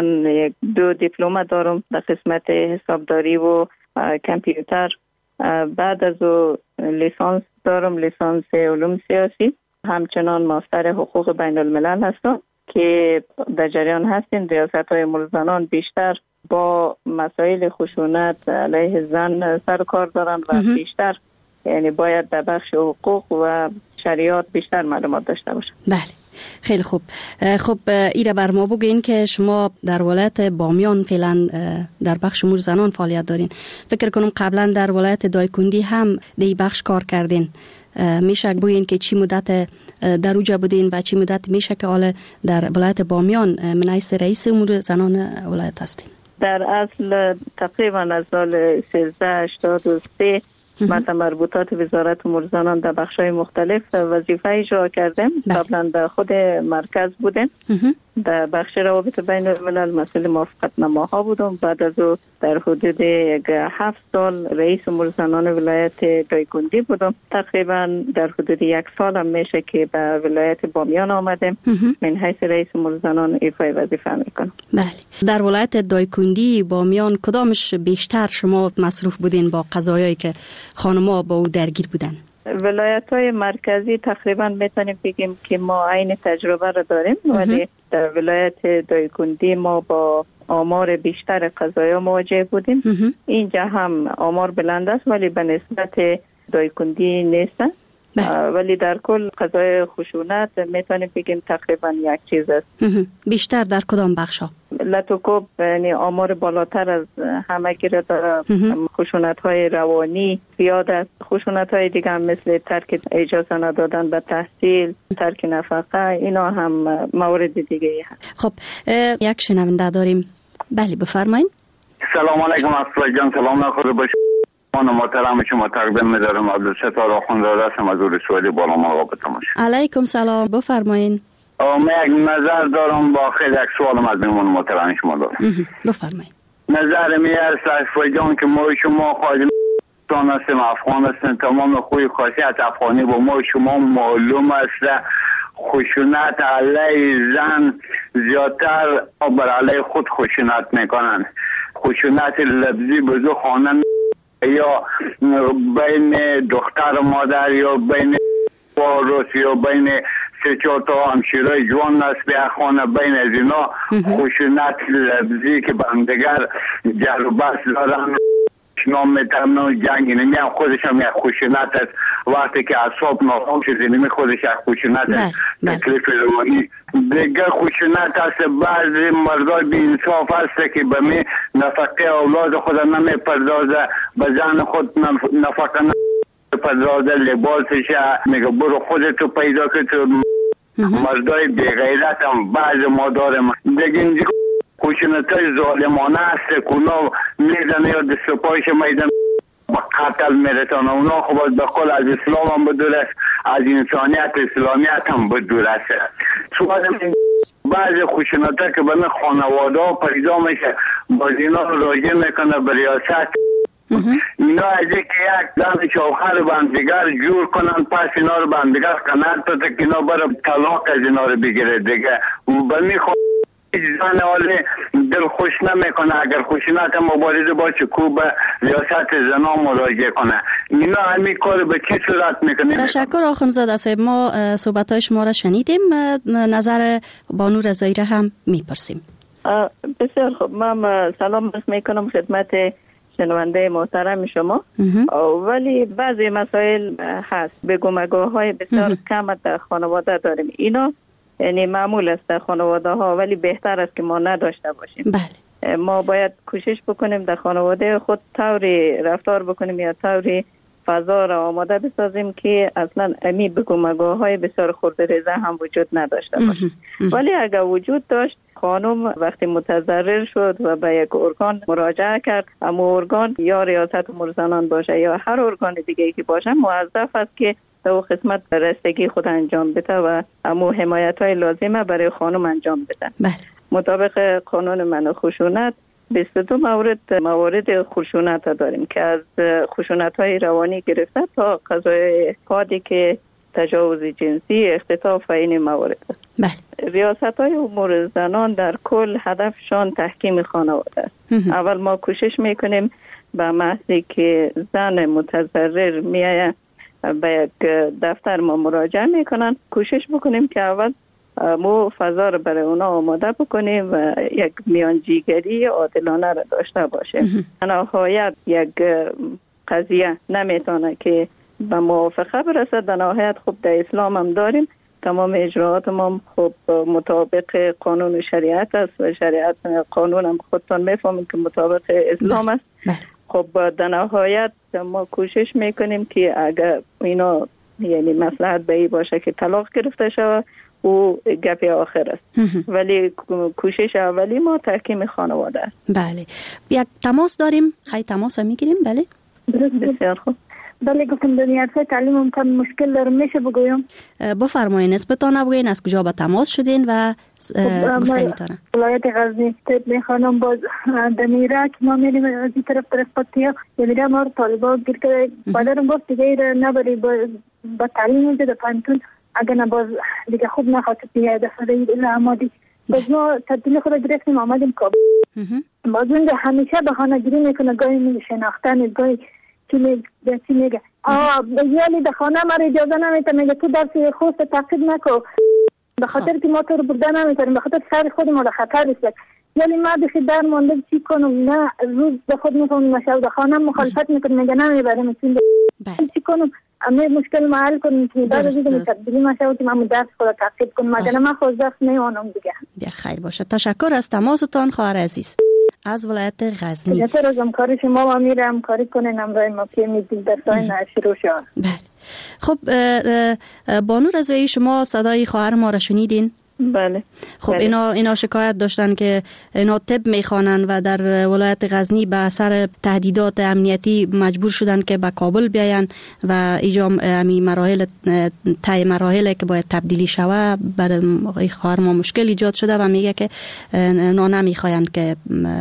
2 دیپلم دارم در قسمت حسابداری و کامپیوتر. بعد از او لیسانس دارم، لیسانس علوم سیاسی. همچنان ماستر حقوق بین الملل هستم که در جریان هستیم. ریاست‌های امور زنان بیشتر با مسائل خشونت علیه زن سر کار دارن و بیشتر یعنی باید در بخش حقوق و شریعت بیشتر معلومات داشته باشن. بله. خیلی خوب. خب ایره بر ما بگین که شما در ولایت بامیان فعلا در بخش امور زنان فعالیت دارین. فکر کنم قبلا در ولایت دایکندی هم دی بخش کار کردین. میشه بگین که چی مدت در اوجا بودین و چی مدت میشه که حالا در ولایت بامیان من حیث رئیس امور زنان ولایت هستین؟ در اصل تقریبا از سال 1383 ما در مربوطات وزارت امور زنان در بخش‌های مختلف وظیفه اجرا کردیم. قبلا در خود مرکز بودیم، در بخش روابط بین الملل مسئول موافقت نماها بودم. بعد از او در حدود 7 سال رئیس امور زنان ولایت دایکندی بودم. تقریبا در حدود 1 سال هم میشه که به ولایت بامیان آمدیم. من حیث رئیس امور زنان ایفای وظیفه میکنم. بله. در ولایت دایکندی بامیان کدامش بیشتر شما مصروف بودین با قضایایی که خانم‌ها با او درگیر بودن؟ ولایت‌های مرکزی تقریبا میتونیم بگیم که ما عین تجربه را داریم، ولی در ولایت دایکندی ما با آمار بیشتر قضایا مواجه بودیم. اینجا هم آمار بلند است ولی به نسبت دایکندی نیستن. ولی در کل قضای خشونت میتونیم بگیم تقریبا یک چیز است. بیشتر در کدام بخشا؟ لطوکوب یعنی آمار بالاتر از همه گیره داره. خشونت های روانی زیاد است. خشونت های دیگه هم مثل ترک اجازه ندادن به تحصیل، ترک نفقه، اینا هم مورد دیگه هست. خب یک شنونده داریم. بله بفرمایید. سلام علیکم اصلا جان، سلام نخوره باشید. من محترم شما تقدیم می‌دارم. عبدالستار آخوندزاده هستم از اورسوالی بالا مراقبت باشه. علیکم سلام، بفرمایید. من یک نظر دارم با خیلی یک سوالم از میمون محترم شما دارم. بفرمایید. نظر می است اصلا جان که ما شما خواهیم هستیم، افغان هستیم، تمام خوی خاصیت افغانی با ما شما معلوم است. خشونت علیه زن زیادتر بر علیه خود خشونت میکنن. خشونت لفظی بزو خانه یا بین دختر و مادر یا بین وارث یا بین 3-4 تا همشیرای جوان نسبی خانه، بین از اینا خشونت لفظی که به همدیگر جر و بحث دارن نام میترم جنگ نمی هم خودش هم یک خشونت است. وقتی که اعصاب ناکام شد نمی خودش یک خشونت است. تکلیف روانی دیگر خشونت است. بعضی مردای بی انصاف است که به می نفقه اولاد خود نمی پردازه، به زن خود نفقه نمی پردازه، لباسش میگه برو خودتو پیدا که تو. مردای بی غیرت هم بعضی ما داریم دیگه. خشونتای ظالمانه است که اونا میزنه یا دست و پایش میدن با قتل میرسانه. اونا خب به قول از اسلام هم بدور است، از انسانیت اسلامیت هم بدور است. بعضی خشونتای که به من خانواده ها پیدا میشه باز اینا راجع میکنه به ریاست. اینا از که یک زن شوهر به همدیگر جور کنن، پس اینا رو به همدیگر قناعت بده که اینا برای طلاق از اینا رو بگیره دیگه. به میخواد زن حالی دل خوش نمیکنه اگر خشونت مبارزه باشه کو به ریاست زنان مراجعه کنه. اینا همین کار به چی صورت میکنه؟ تشکر آخوندزاده صاحب. ما صحبت‌های شما را شنیدیم، نظر بانو رضایی را هم میپرسیم. بسیار خوب. من سلام میکنم خدمت شنونده محترم شما. ولی بعضی مسائل هست، بگو مگوهای بسیار کم در خانواده داریم. اینا یعنی معمول است در خانواده ها، ولی بهتر است که ما نداشته باشیم. بله. ما باید کوشش بکنیم در خانواده خود طوری رفتار بکنیم یا طوری فضا را آماده بسازیم که اصلا امی بگو مگوهای بسیار خردریزه هم وجود نداشته باشه. ولی اگر وجود داشت، خانم وقتی متضرر شد و به یک ارگان مراجعه کرد، اما ارگان یا ریاست امور زنان باشه یا هر ارگان دیگه که باشه موظف است که در قسمت رستگی خود انجام بده و امو حمایت های لازمه برای خانم انجام بده. مطابق قانون منع خشونت 22 موارد خشونت داریم که از خشونت های روانی گرفته تا قضای حادی که تجاوز جنسی، اختطاف و این موارد است. ریاست های امور زنان در کل هدفشان تحکیم خانواده است. اول ما کوشش میکنیم به محضی که زن متضرر میایه به یک دفتر ما مراجعه میکنن، کوشش بکنیم که اول ما فضا رو برای اونا آماده بکنیم و یک میانجیگری عادلانه را داشته باشه. نهایت یک قضیه نمیتونه که به موافقه برسد. در نهایت خب در اسلام هم داریم تمام اجراعات ما خب مطابق قانون و شریعت است و شریعت قانون هم خودتان میفهمید که مطابق اسلام است. خب در نهایت ما کوشش میکنیم که اگر اینا یعنی مصلحت به این باشه که طلاق گرفته شود او گپ آخر است، ولی کوشش اولی ما تحکیم خانواده است. بله، یک تماس داریم، خیلی تماس میگیریم. بله بسیار خوب. بله گفتم دنیای تعلیم هم کم مشکل دارم، میشه بگویم؟ بفرمایید نسبتان نبگوین از کجا به تماس شدین و گفتنی تانه. ولایت غزنی تب میخوانم باز دمیره که ما میریم از این طرف پتیا یمیره ما رو طالبا گیر که پادرم گفت دیگه نبری با تعلیم اینجا در پانتون اگر نباز دیگه خوب نخواست دیگه دفعه ایل آمادی باز ما تبدیل خود گرفتیم آمدیم کابل. باز اونجا همیشه بهانه گیری میکنه، گاهی میگه شناختن، گاهی چی میگه یعنی در خانه ما رو اجازه نمیده، میگه تو درس خوست تعقیب نکو به خاطر که ما تو رو برده نمیتونیم، به خاطر سر خود ما در خطر است. یعنی ما بخی در مانده چی کنم، نه روز به خود میکنم نشو در خانه مخالفت میکنم، میگه نمیبرم چی کنم اما مشکل ما حل کنیم که بعد از اینکه تبدیلی نشود که ما درس خود تعقیب کنم، مگر من خود درس نمیونم دیگه. بیا خیر باشه. تشکر از تماستان خواهر عزیز از ولایت غزنی. تشکر از همکاری شما و امیر همکاری کنین امرای ما که میدید در سای شروع شد. بله. خب بانو رضایی شما صدای خواهر ما را شنیدین؟ بله. خب اینا شکایت داشتن که اینا طب میخوانن و در ولایت غزنی به اثر تهدیدات امنیتی مجبور شدن که به کابل بیاین و اینجا امی مراحل که باید تبدیلی شوه برای خواهر ما مشکل ایجاد شده و میگه که اینا نمیخواین که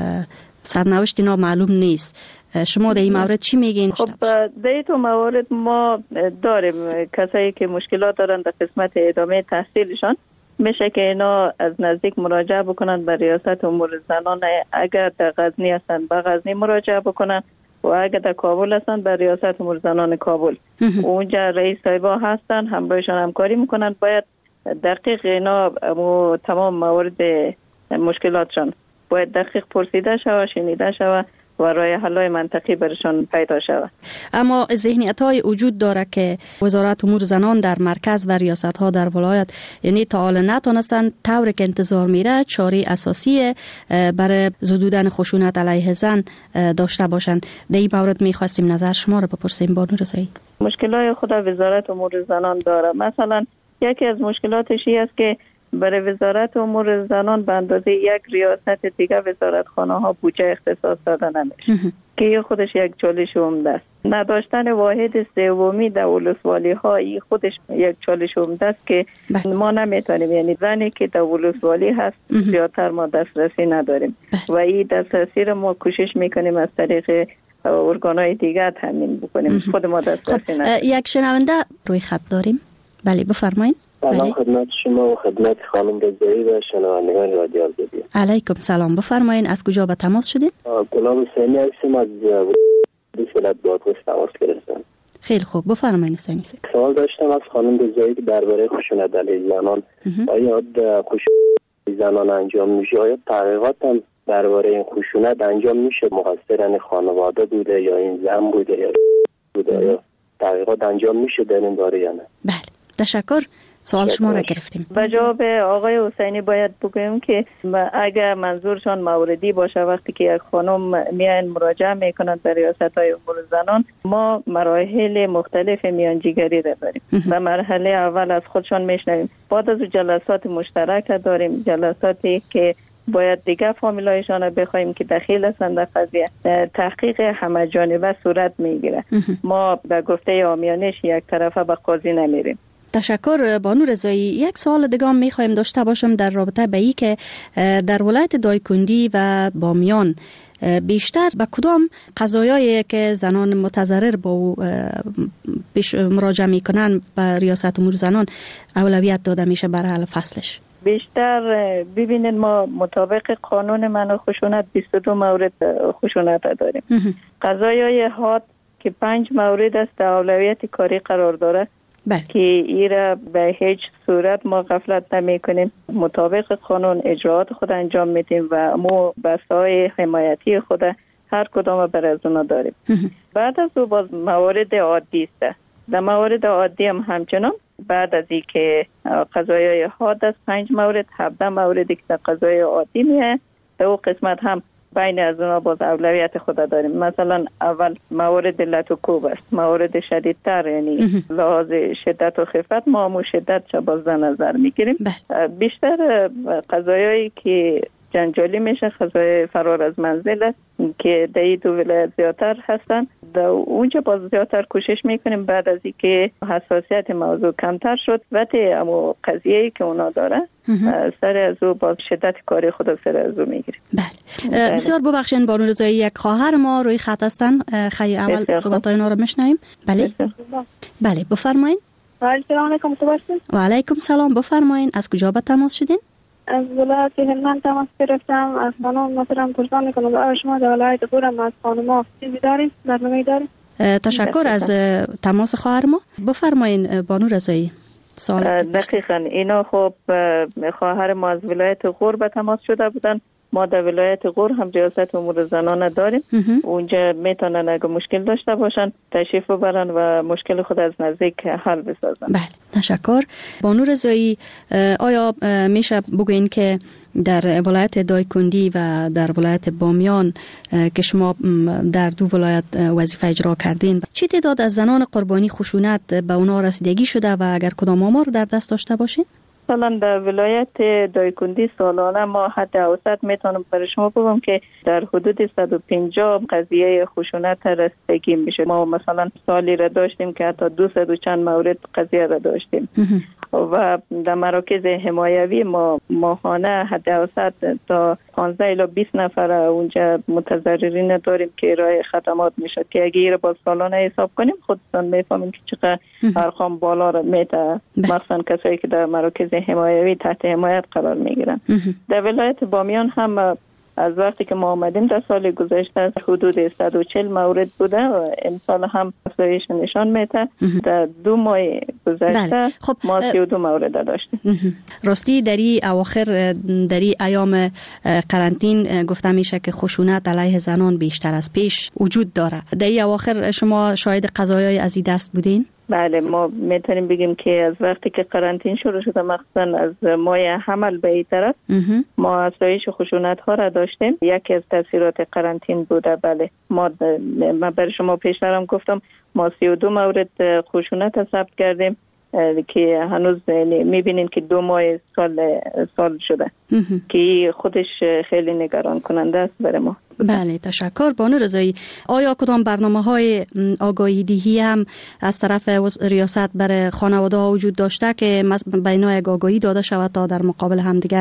سرنوشت اینا معلوم نیست. شما در این مورد چی میگین؟ خب در این موارد ما داریم کسایی که مشکلات دارن در قسمت ادامه تحصیلشان، میشه که اینا از نزدیک مراجعه بکنن به ریاست امور زنان، اگر در غزنی هستن به غزنی مراجعه بکنن و اگر در کابل هستن به ریاست امور زنان کابل. اونجا رئیس صاحبا هستن، همراهشان همکاری میکنن. باید دقیق اینا تمام موارد مشکلاتشان باید دقیق پرسیده شود، شنیده شود و راه حل‌های منطقی برشان پیدا شود. اما ذهنیت‌های وجود داره که وزارت امور زنان در مرکز و ریاست‌ها در ولایت یعنی تا حالا نتونستن طوری که انتظار میره چاره اساسی برای زدودن خشونت علیه زن داشته باشن. در این مورد می‌خواستیم نظر شما رو بپرسیم بانو رضایی. مشکلات خود وزارت امور زنان داره. مثلا یکی از مشکلاتش این است که برای وزارت امور زنان به اندازه یک ریاست دیگه وزارتخانه ها بودجه اختصاص داده نمیشه که خودش یک چالش عمده است. نداشتن واحد سومی در ولسوالی ها این خودش یک چالش عمده است که ما نمیتونیم، یعنی زنی که در ولسوالی هست زیادتر ما دسترسی نداریم و این دسترسی رو ما کوشش میکنیم از طریق ارگانهای دیگه تامین بکنیم، خود ما دسترسی نداریم. یک شنونده روی خط داریم. بله بفرمایید. سلام خدمت شما و خدمت خانم رضایی و شنوندگان رادیو آزادی. علیکم سلام. بفرمایید از کجا به تماس شدید؟ گلاب حسینی هستم از ولایت بادغیس تماس گرفتم. خیلی خوب بفرمایید حسینی. سوال داشتم از خانم رضایی درباره خشونت علیه زنان. آیا خشونت زنان انجام میشه؟ آیا تحقیقات هم درباره این خشونت انجام میشه؟ مقصر خانواده بوده یا این زن بوده یا آیا تحقیقات انجام میشه در این باره یا نه؟ بله تشکر. سوال شما را گرفتیم. به جواب آقای حسینی باید بگویم که اگر منظورشان موردی باشه وقتی که یک خانم میان مراجعه میکنند به ریاست‌های امور زنان، ما مراحل مختلف میانجیگری را داریم. و مرحله اول از خودشان میشنویم، بعد از جلسات مشترک داریم، جلساتی که باید دیگه فامیلایشان رو بخوایم که دخیل هستند در قضیه. تحقیق همه جانبه صورت میگیره. ما به گفته عامیانش یک طرفه به قاضی نمیریم. تشکر بانو رضایی. یک سوال دیگه هم میخوایم داشته باشم در رابطه به این که در ولایت دایکندی و بامیان بیشتر به کدام قضایایی که زنان متضرر با او مراجعه میکنن به ریاست امور زنان اولویت داده میشه برای حل فصلش؟ بیشتر ببینید ما مطابق قانون منع خشونت 22 مورد خشونت داریم. قضایای حاد که 5 مورد است اولویت کاری قرار داره که ایره به هیچ صورت ما غفلت نمی کنیم، مطابق قانون اجراعات خود انجام میدیم و ما بسته‌های حمایتی خود هر کدام بر از اونا داریم. بعد از او باز موارد عادی است. در موارد عادی هم همچنان بعد از اینکه غذایای حاد است 5 مورد، 17 موردی که در غذای عادی میه، در اون قسمت هم بین از اونا باز اولویت خود داریم. مثلا اول موارد لط و کوب است، موارد شدیدتر، یعنی لحاظ شدت و خفت ما همون شدت باز در نظر میگیریم. بیشتر غذایایی که جنجالی میشه غذای فرار از منزل است که در این 2 ولایت زیادتر هستن. در اونجا باز زیادتر کوشش میکنیم بعد از اینکه حساسیت موضوع کمتر شد وقتی امو قضیه‌ای که اونا داره سر از او با شدت کاری خود سر از او میگیریم. بله. بسیار ببخشید بانو رضایی، یک خواهر ما روی خط هستن، خیلی اول صحبت‌های اونا رو میشنویم. بله بله بفرمایید. سلام علیکم. و علیکم سلام. بفرمایید از کجا به تماس شدین؟ از ولایت هلمند تماس گرفتم. از خانم محترم پرسان میکنم برای شما در ولایت غورم از خانم چیزی داریم، برنامه‌ای داریم؟ تشکر از تماس خواهر ما. بفرمایین بانو رضایی. دقیقاً اینا خب خواهر ما از ولایت غور به تماس شده بودن. ما در ولایت غور هم ریاست امور زنانه داریم. اونجا میتونن اگه مشکل داشته باشن تشریف ببرن و مشکل خود از نزدیک حل بسازن. بله تشکر. بانو رضایی، آیا میشه بگوین که در ولایت دایکندی و در ولایت بامیان که شما در 2 ولایت وظیفه اجرا کردین، چه تعداد از زنان قربانی خشونت به اونا رسیدگی شده و اگر کدام آمار در دست داشته باشین؟ مثلا در ولایت دایکندی سالانه ما حد اوسط میتونم برای شما بگم که در حدود 150 قضیه خشونت رسیدگی میشه. ما مثلا سالی را داشتیم که حتی 200 و چند مورد قضیه را داشتیم و در مراکز حمایوی ما ماهانه حد اوسط تا 15 الی 20 نفر اونجا متضررین داریم که ارائه خدمات میشه که اگه را با سالانه حساب کنیم خودتون میفهمیم که چقدر ارقام بالا را میده، مثلا کسایی که در مراکز حمایوی تحت حمایت قرار میگیرن. در ولایت بامیان هم از وقتی که ما آمدیم در سال گذشته حدود 140 مورد بوده و امسال هم افزایش نشان میده. در 2 ماه گذشته خب ما 32 مورد داشتیم. راستی در این اواخر در این ایام قرنطین گفته میشه که خشونت علیه زنان بیشتر از پیش وجود داره. در این اواخر شما شاهد قضایای از این دست بودین؟ بله، ما میتونیم بگیم که از وقتی که قرنطین شروع شده مخصوصا از ماه حمل به این طرف ما افزایش خشونت ها را داشتیم. یکی از تاثیرات قرنطین بوده. بله، ما برای شما پیشترم گفتم ما 32 مورد خشونت ثبت کردیم که هنوز میبینیم که 2 ماه سال شده که خودش خیلی نگران کننده است برای ما. بله تشکر. بانو رضایی، آیا کدام برنامه‌های آگاهی دهی هم از طرف ریاست برای خانواده ها وجود داشته که به اینا یک آگاهی داده شود تا در مقابل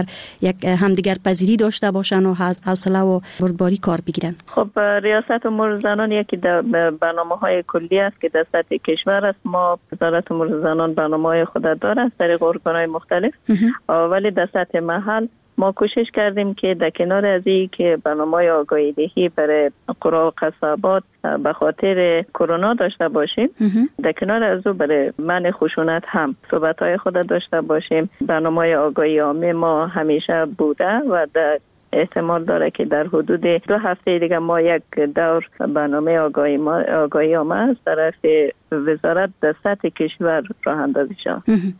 همدیگر پذیری داشته باشن و از حوصله و بردباری کار بگیرن؟ خب ریاست امور زنان یکی در برنامه‌های کلی است که در سطح کشور است. ما وزارت امور زنان برنامه‌های خود داره از طریق ارگان‌های مختلف، ولی در سطح محل ما کوشش کردیم که در کنار از این که برنامه آگاهی دهی برای قرى و قصابات به خاطر کرونا داشته باشیم، در کنار از او برای منع خشونت هم صحبت‌های خود داشته باشیم. برنامه آگاهی عامه ما همیشه بوده و در احتمال داره که در حدود 2 هفته دیگه ما یک دور برنامه آگاهی عامه از طرف وزارت در سطح کشور راه اندازی شد.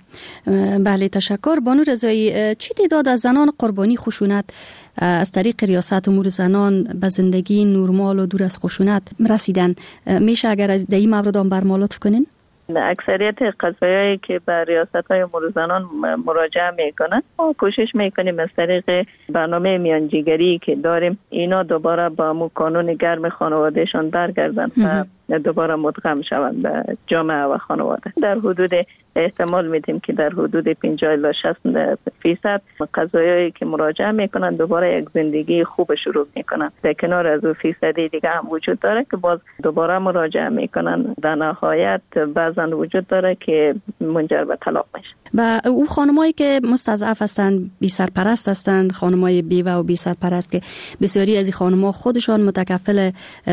بله تشکر. بانو رضایی، چه تعداد از زنان قربانی خشونت از طریق ریاست امور زنان به زندگی نرمال و دور از خشونت رسیدن؟ میشه اگر از این مورد هم برام لطف کنین؟ اکثریت قضایایی که به ریاست‌های امور زنان مراجعه میکنن ما کوشش میکنیم از طریق برنامه میانجیگری که داریم اینا دوباره با مو قانون گرم خانوادهشان برگردن و دوباره مدغم شوند به جامعه و خانواده. در حدود احتمال میدیم که در حدود 50 الی 60% قضایایی که مراجعه میکنن دوباره یک زندگی خوب شروع میکنن. در کنار از اون فیصدی دیگه هم وجود داره که باز دوباره مراجعه میکنن. در نهایت بعضا وجود داره که منجر به طلاق میشه. و او خانمایی که مستضعف هستند، بی سرپرست هستند، خانمای بیوه و بی سرپرست که بسیاری از این خانم‌ها خودشان متکفل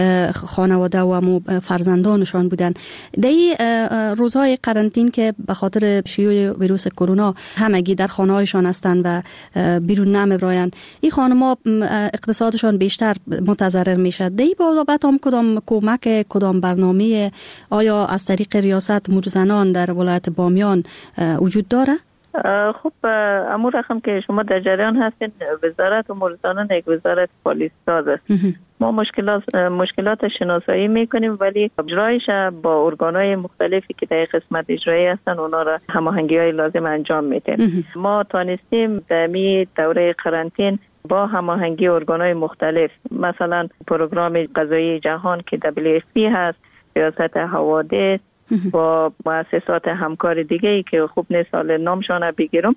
خانواده و فرزندانشان بودند. در روزهای قرنطین که به خاطر شیوع ویروس کرونا همگی در خانه‌هایشان هستند و بیرون نمی‌رایند، این خانم‌ها اقتصادشان بیشتر متضرر میشه. در این بابت هم کدام کمک، کدام برنامه آیا از طریق ریاست امور زنان در ولایت بامیان وجود داره؟ خب امور رقم که شما در جریان هستین، وزارت امور زنان یک وزارت پالیسی ساز است. ما مشکلات شناسایی میکنیم، ولی اجرایش با ارگان‌های مختلفی که در قسمت اجرایی هستن اونا را هماهنگی‌های لازم انجام میدیم. ما تانستیم در می دوره قرنطین با هماهنگی ارگان‌های مختلف، مثلا پروگرام غذایی جهان که WFP هست، ریاست حوادث، با مؤسسات همکار دیگه ای که خوب نیست حال نامشان بگیرم،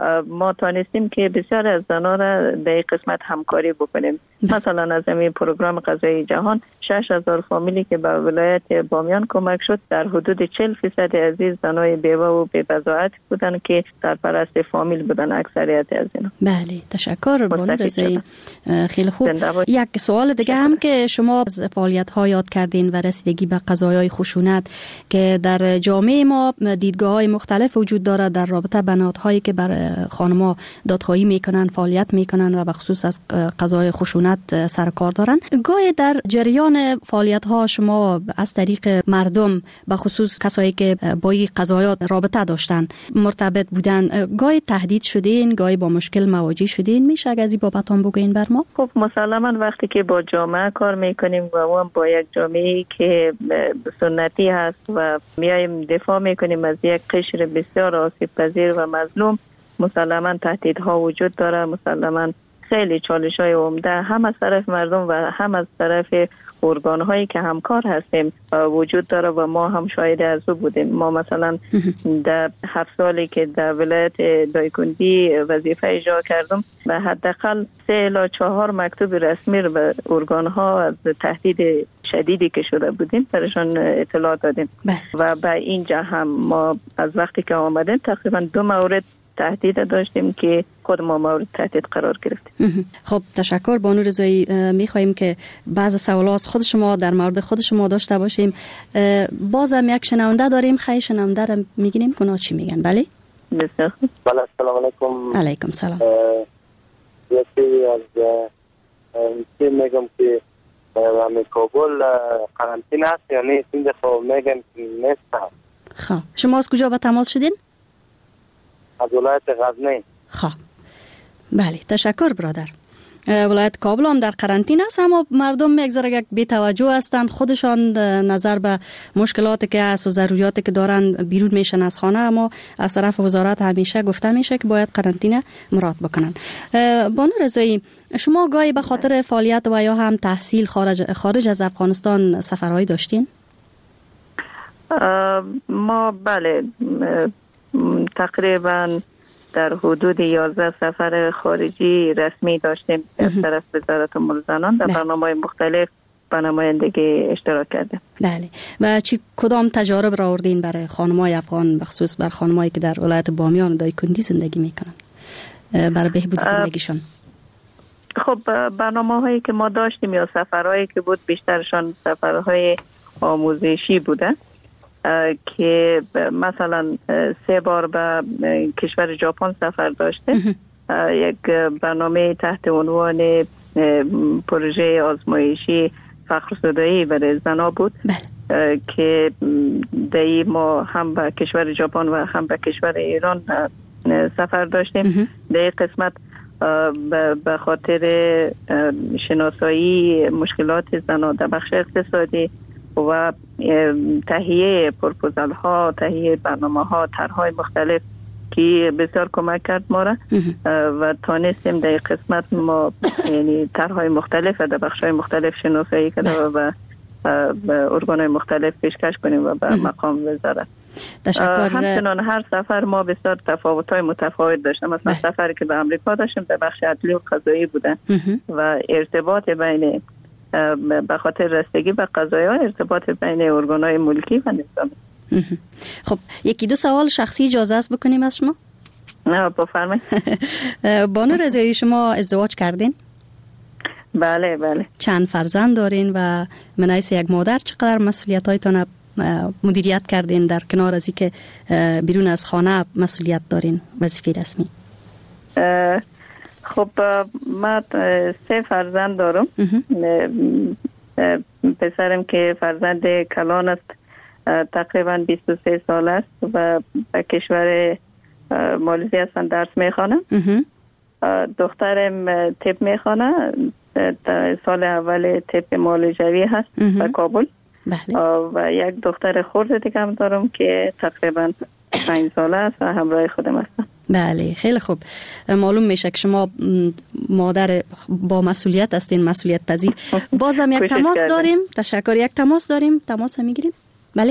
ما تانستیم که بسیار از زنها را در قسمت همکاری بکنیم. مثلا از این پروگرام غذایی جهان 6,000 فامیلی که به ولایت بامیان کمک شد، در حدود 40% عزیز زنای بیوه و بی‌بضاعت بودن که سرپرست فامیل بودن اکثریت از اینا. بله، تشکر بانو رضایی. خیلی خوب. یک سوال دیگه هم که شما از فعالیت‌ها یاد کردین و رسیدگی به قضایای خشونت که در جامعه ما دیدگاه‌های مختلف وجود داره در رابطه با نهادهایی که بر خانم‌ها دادخواهی میکنن، فعالیت میکنن و به خصوص از قضایای خشونت سر کار دارن. گاهی در جریان فعالیت‌ها شما از طریق مردم به خصوص کسایی که با این قضایات رابطه داشتن مرتبط بودن، گاهی تهدید شدین، گاهی با مشکل مواجه شدین، میشه از این بابتون بگین بر ما؟ خب مسلماً وقتی که با جامعه کار میکنیم و اون با یک جامعه‌ای که سنتی هست و میایم دفاع میکنیم از یک قشر بسیار آسیب پذیر و مظلوم، مسلماً تهدیدها وجود داره، مسلماً خیلی چالش‌های عمده هم از طرف مردم و هم از طرف ارگان‌هایی که همکار هستیم وجود داره و ما هم شاهد از او بودیم. ما مثلا در 7 سالی که در ولایت دایکنډي وظیفه اجرا کردم و حداقل 3 الی 4 مکتوب رسمی رو به ارگان‌ها از تهدید شدیدی که شده بودیم برشان اطلاع دادیم و به اینجا هم ما از وقتی که آمدیم تقریبا 2 مورد تهدید داشتیم که خود ما مورد تهدید قرار گرفتیم. خب تشکر بانو رضایی. میخواییم که بعض سوالات خود شما در مورد خود شما داشته باشیم. بازم یک شنونده داریم، خیلی شنونده رو میگیم اونا چی میگن. بله بسیار خوب. بله السلام علیکم. علیکم سلام. یکی از میگم که همه کابل قرنطینه است یا نیست؟ این دفعه میگم نیست. خب شما از کجا به تماس شدین؟ از ولایت غزنی. خب بله تشکر برادر. ولایت کابل هم در قرنطینه است، اما مردم یک ذره بی توجه هستند، خودشان نظر به مشکلاتی که هست و ضروریاتی که دارن بیرون میشن از خانه، اما از طرف وزارت همیشه گفته میشه که باید قرنطینه مراعات بکنن. بانو رضایی، شما گاهی به خاطر فعالیت و یا هم تحصیل خارج از افغانستان سفرهایی داشتین؟ ما بله تقریبا در حدود 11 سفر خارجی رسمی داشتیم از طرف وزارت امور زنان در برنامه‌های مختلف با نمایندگی اشتراک کردیم. بله. و کدام تجارب را آوردین برای خانم‌های افغان، بخصوص بر خانم‌هایی که در ولایت بامیان و دایکنډي زندگی میکنن برای بهبود زندگیشان؟ خب برنامه‌هایی که ما داشتیم یا سفرهایی که بود بیشترشان سفرهای آموزشی بوده که مثلا 3 بار به کشور ژاپن سفر داشته. یک برنامه تحت عنوان پروژه آزمایشی فخرزدایی برای زنها بود که در ما هم به کشور ژاپن و هم به کشور ایران سفر داشتیم. در قسمت به خاطر شناسایی مشکلات زنها در بخش اقتصادی و تهیه پروپوزال ها، تهیه برنامه ها، طرح‌های مختلف که بسیار کمک کرد ما را و تانستیم در قسمت ما یعنی طرح‌های مختلف و در بخش‌های مختلف شناسایی کرده و به ارگان‌های مختلف پیشکش کنیم و به مقام وزارت. همچنان هر سفر ما بسیار تفاوت‌های متفاوت داشتیم. مثلا سفری که به امریکا داشتیم در بخش عدلی و قضایی بوده و ارتباط بین به خاطر رسیدگی به قضایا ارتباط بین ارگان‌های ملکی و نظامی. خب یکی دو سوال شخصی اجازه است بکنیم از شما؟ نه بفرمایید. بانو رضایی شما ازدواج کردین؟ بله بله. چند فرزند دارین و من حیث یک مادر چقدر مسئولیت‌هایتان مدیریت کردین در کنار از اینکه بیرون از خانه مسئولیت دارین وظیفه رسمی؟ خب من 3 فرزند دارم. پسرم که فرزند کلان است، تقریبا 23 سال است و به کشور مالزی هستن درس میخوانه. دخترم طب میخوانه، سال اول طب معالجوی هست در کابل. و یک دختر خرد دیگه هم دارم که تقریبا 5 ساله است و همراه خودم هستم. بله خیلی خوب. معلوم میشه که شما مادر با مسئولیت هستین، مسئولیت پذیر. بازم یک تماس داریم. تشکر. یک تماس داریم. تماس میگیریم. بله.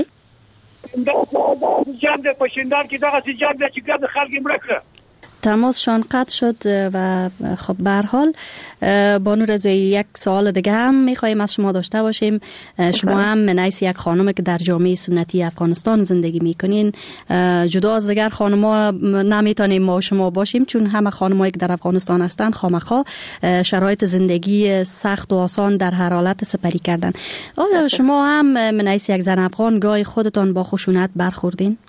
جنب پشندار که داغ جنب چیکار خلق مرکه. تماسشان قطع شد و خب به هر حال بانو رضایی یک سوال دیگه هم میخوایم از شما داشته باشیم. شما هم من حیث یک خانم که در جامعه سنتی افغانستان زندگی میکنین، جدا از دیگر خانم‌ها نمیتونیم ما شما باشیم، چون همه خانم‌هایی که در افغانستان هستن خامخا شرایط زندگی سخت و آسان در هر حالت سپری کردن. آیا شما هم من حیث یک زن افغان گاهی خودتان با خشونت برخوردین؟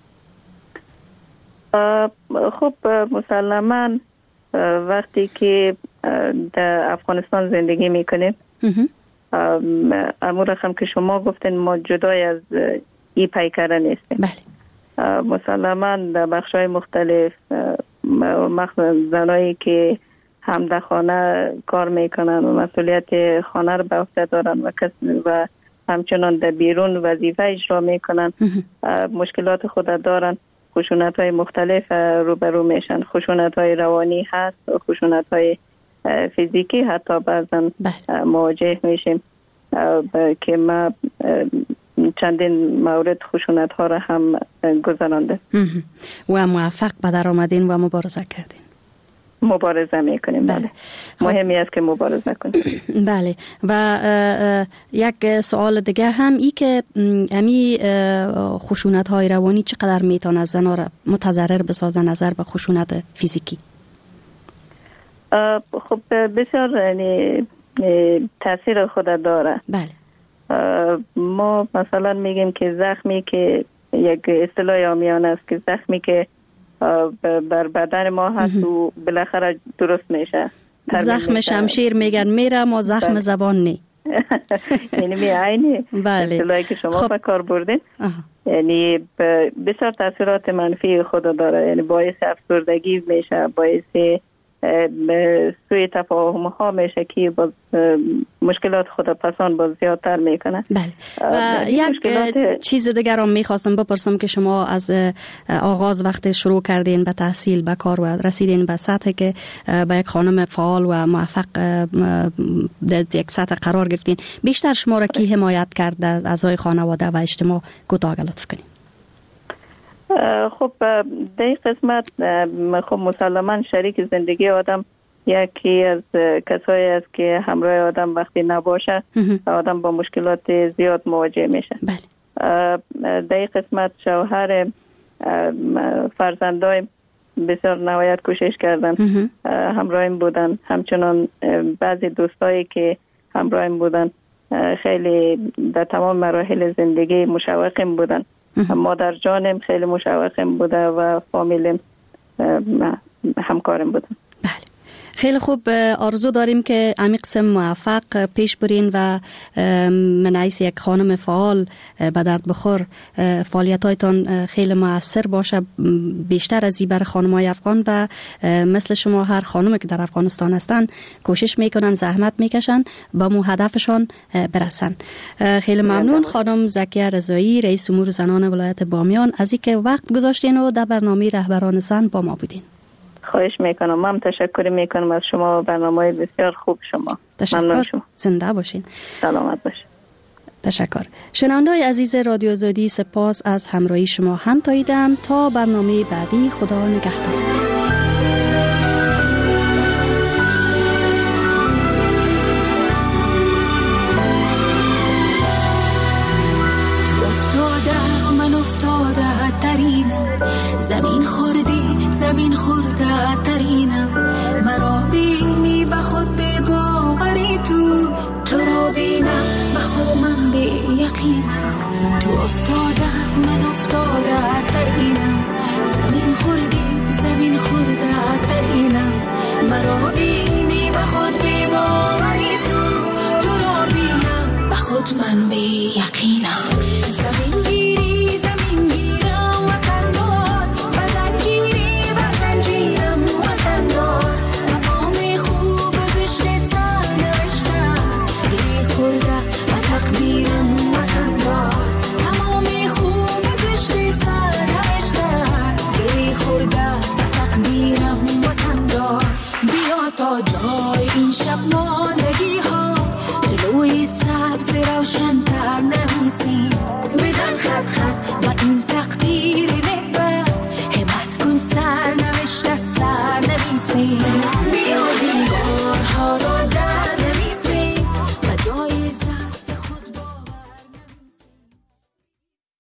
خب مسلماً وقتی که در افغانستان زندگی میکنیم، امور رقم که شما گفتین ما جدای از ای پیکره نیستیم. مسلماً در بخشای مختلف، مخصوصا زنایی که هم در خانه کار میکنن و مسئولیت خانه رو به عهده دارن و همچنان در بیرون وظیفه اجرا میکنن، مشکلات خود دارن، خشونت‌های مختلف روبرو میشن. خشونت‌های روانی هست و خشونت‌های فیزیکی حتی بعضا مواجه میشیم که ما چندین مورد خشونت‌ها را هم گذرانده و موفق به در آمدین و مبارزه کردین. مبارزه میکنیم. بله. مهمی است که مبارزه کنیم. بله. و یک سوال دیگه هم ای که امی خشونت های روانی چقدر میتونه زنها را متضرر بسازه نظر به خشونت فیزیکی؟ خب بسیار یعنی تاثیر خود داره. بله. ما مثلا میگیم که زخمی که یک اصطلاح عامیانه است که زخمی که بر بدن ما هست و بالاخره درست میشه. زخم شمشیر میگن میره، ما زخم زبان نی. یعنی می عینی اصطلاحی که شما به کار بردین. یعنی بسیار تاثیرات منفی خود داره. یعنی باعث افسردگی میشه، باعث سوی تفاهم ها میشه که باز مشکلات خود پسان باز زیادتر میکنه. بله. و یک چیز دیگر هم میخواستم بپرسم که شما از آغاز وقت شروع کردین به تحصیل به کار و رسیدین به سطحی که به یک خانم فعال و موفق در یک سطح قرار گرفتین، بیشتر شما را کی حمایت کرد از اعضای خانواده و اجتماع؟ کوتاه لطف کنین. خب در این قسمت خب مسلماً شریک زندگی آدم یکی از کسایی است که همراه آدم وقتی نباشه آدم با مشکلات زیاد مواجه میشه. در این قسمت شوهر، فرزندایم بسیار نهایت کوشش کردن، همراهیم بودن، همچنان بعضی دوستایی که همراهیم بودن خیلی در تمام مراحل زندگی مشوقم بودن. مادر جانم خیلی مشوقم بوده و فامیلم همکارم بودن. خیلی خوب. آرزو داریم که امی قسم موفق پیش برین و من حیث یک خانم فعال به درد بخور فعالیت‌هایتان خیلی مؤثر باشه، بیشتر از این بر خانم‌های افغان و مثل شما هر خانمی که در افغانستان هستن کوشش میکنن، زحمت میکشن با مو هدفشان برسن. خیلی ممنون خانم زکیه رضایی، رئیس امور زنان ولایت بامیان، از اینکه وقت گذاشتین و در برنامه رهبران زن با ما بودین. خواهش میکنم. من تشکر میکنم از شما و برنامه بسیار خوب شما. تشکر. زنده باشین. سلامت باشین. تشکر. شنونده‌های عزیز رادیو آزادی، سپاس از همراهی شما. هم تاییدم تا برنامه بعدی. خدا نگهدار. تو افتاده منو زمین خوردی زمین خورده ترینم، مرا بینی به خود به باوری تو را بینم به خود من به یقینم، تو افتاده من افتاده ترینم، زمین خوردی زمین خورده ترینم، مرا بینی به خود به باوری تو را بینم به خود من به یقینم.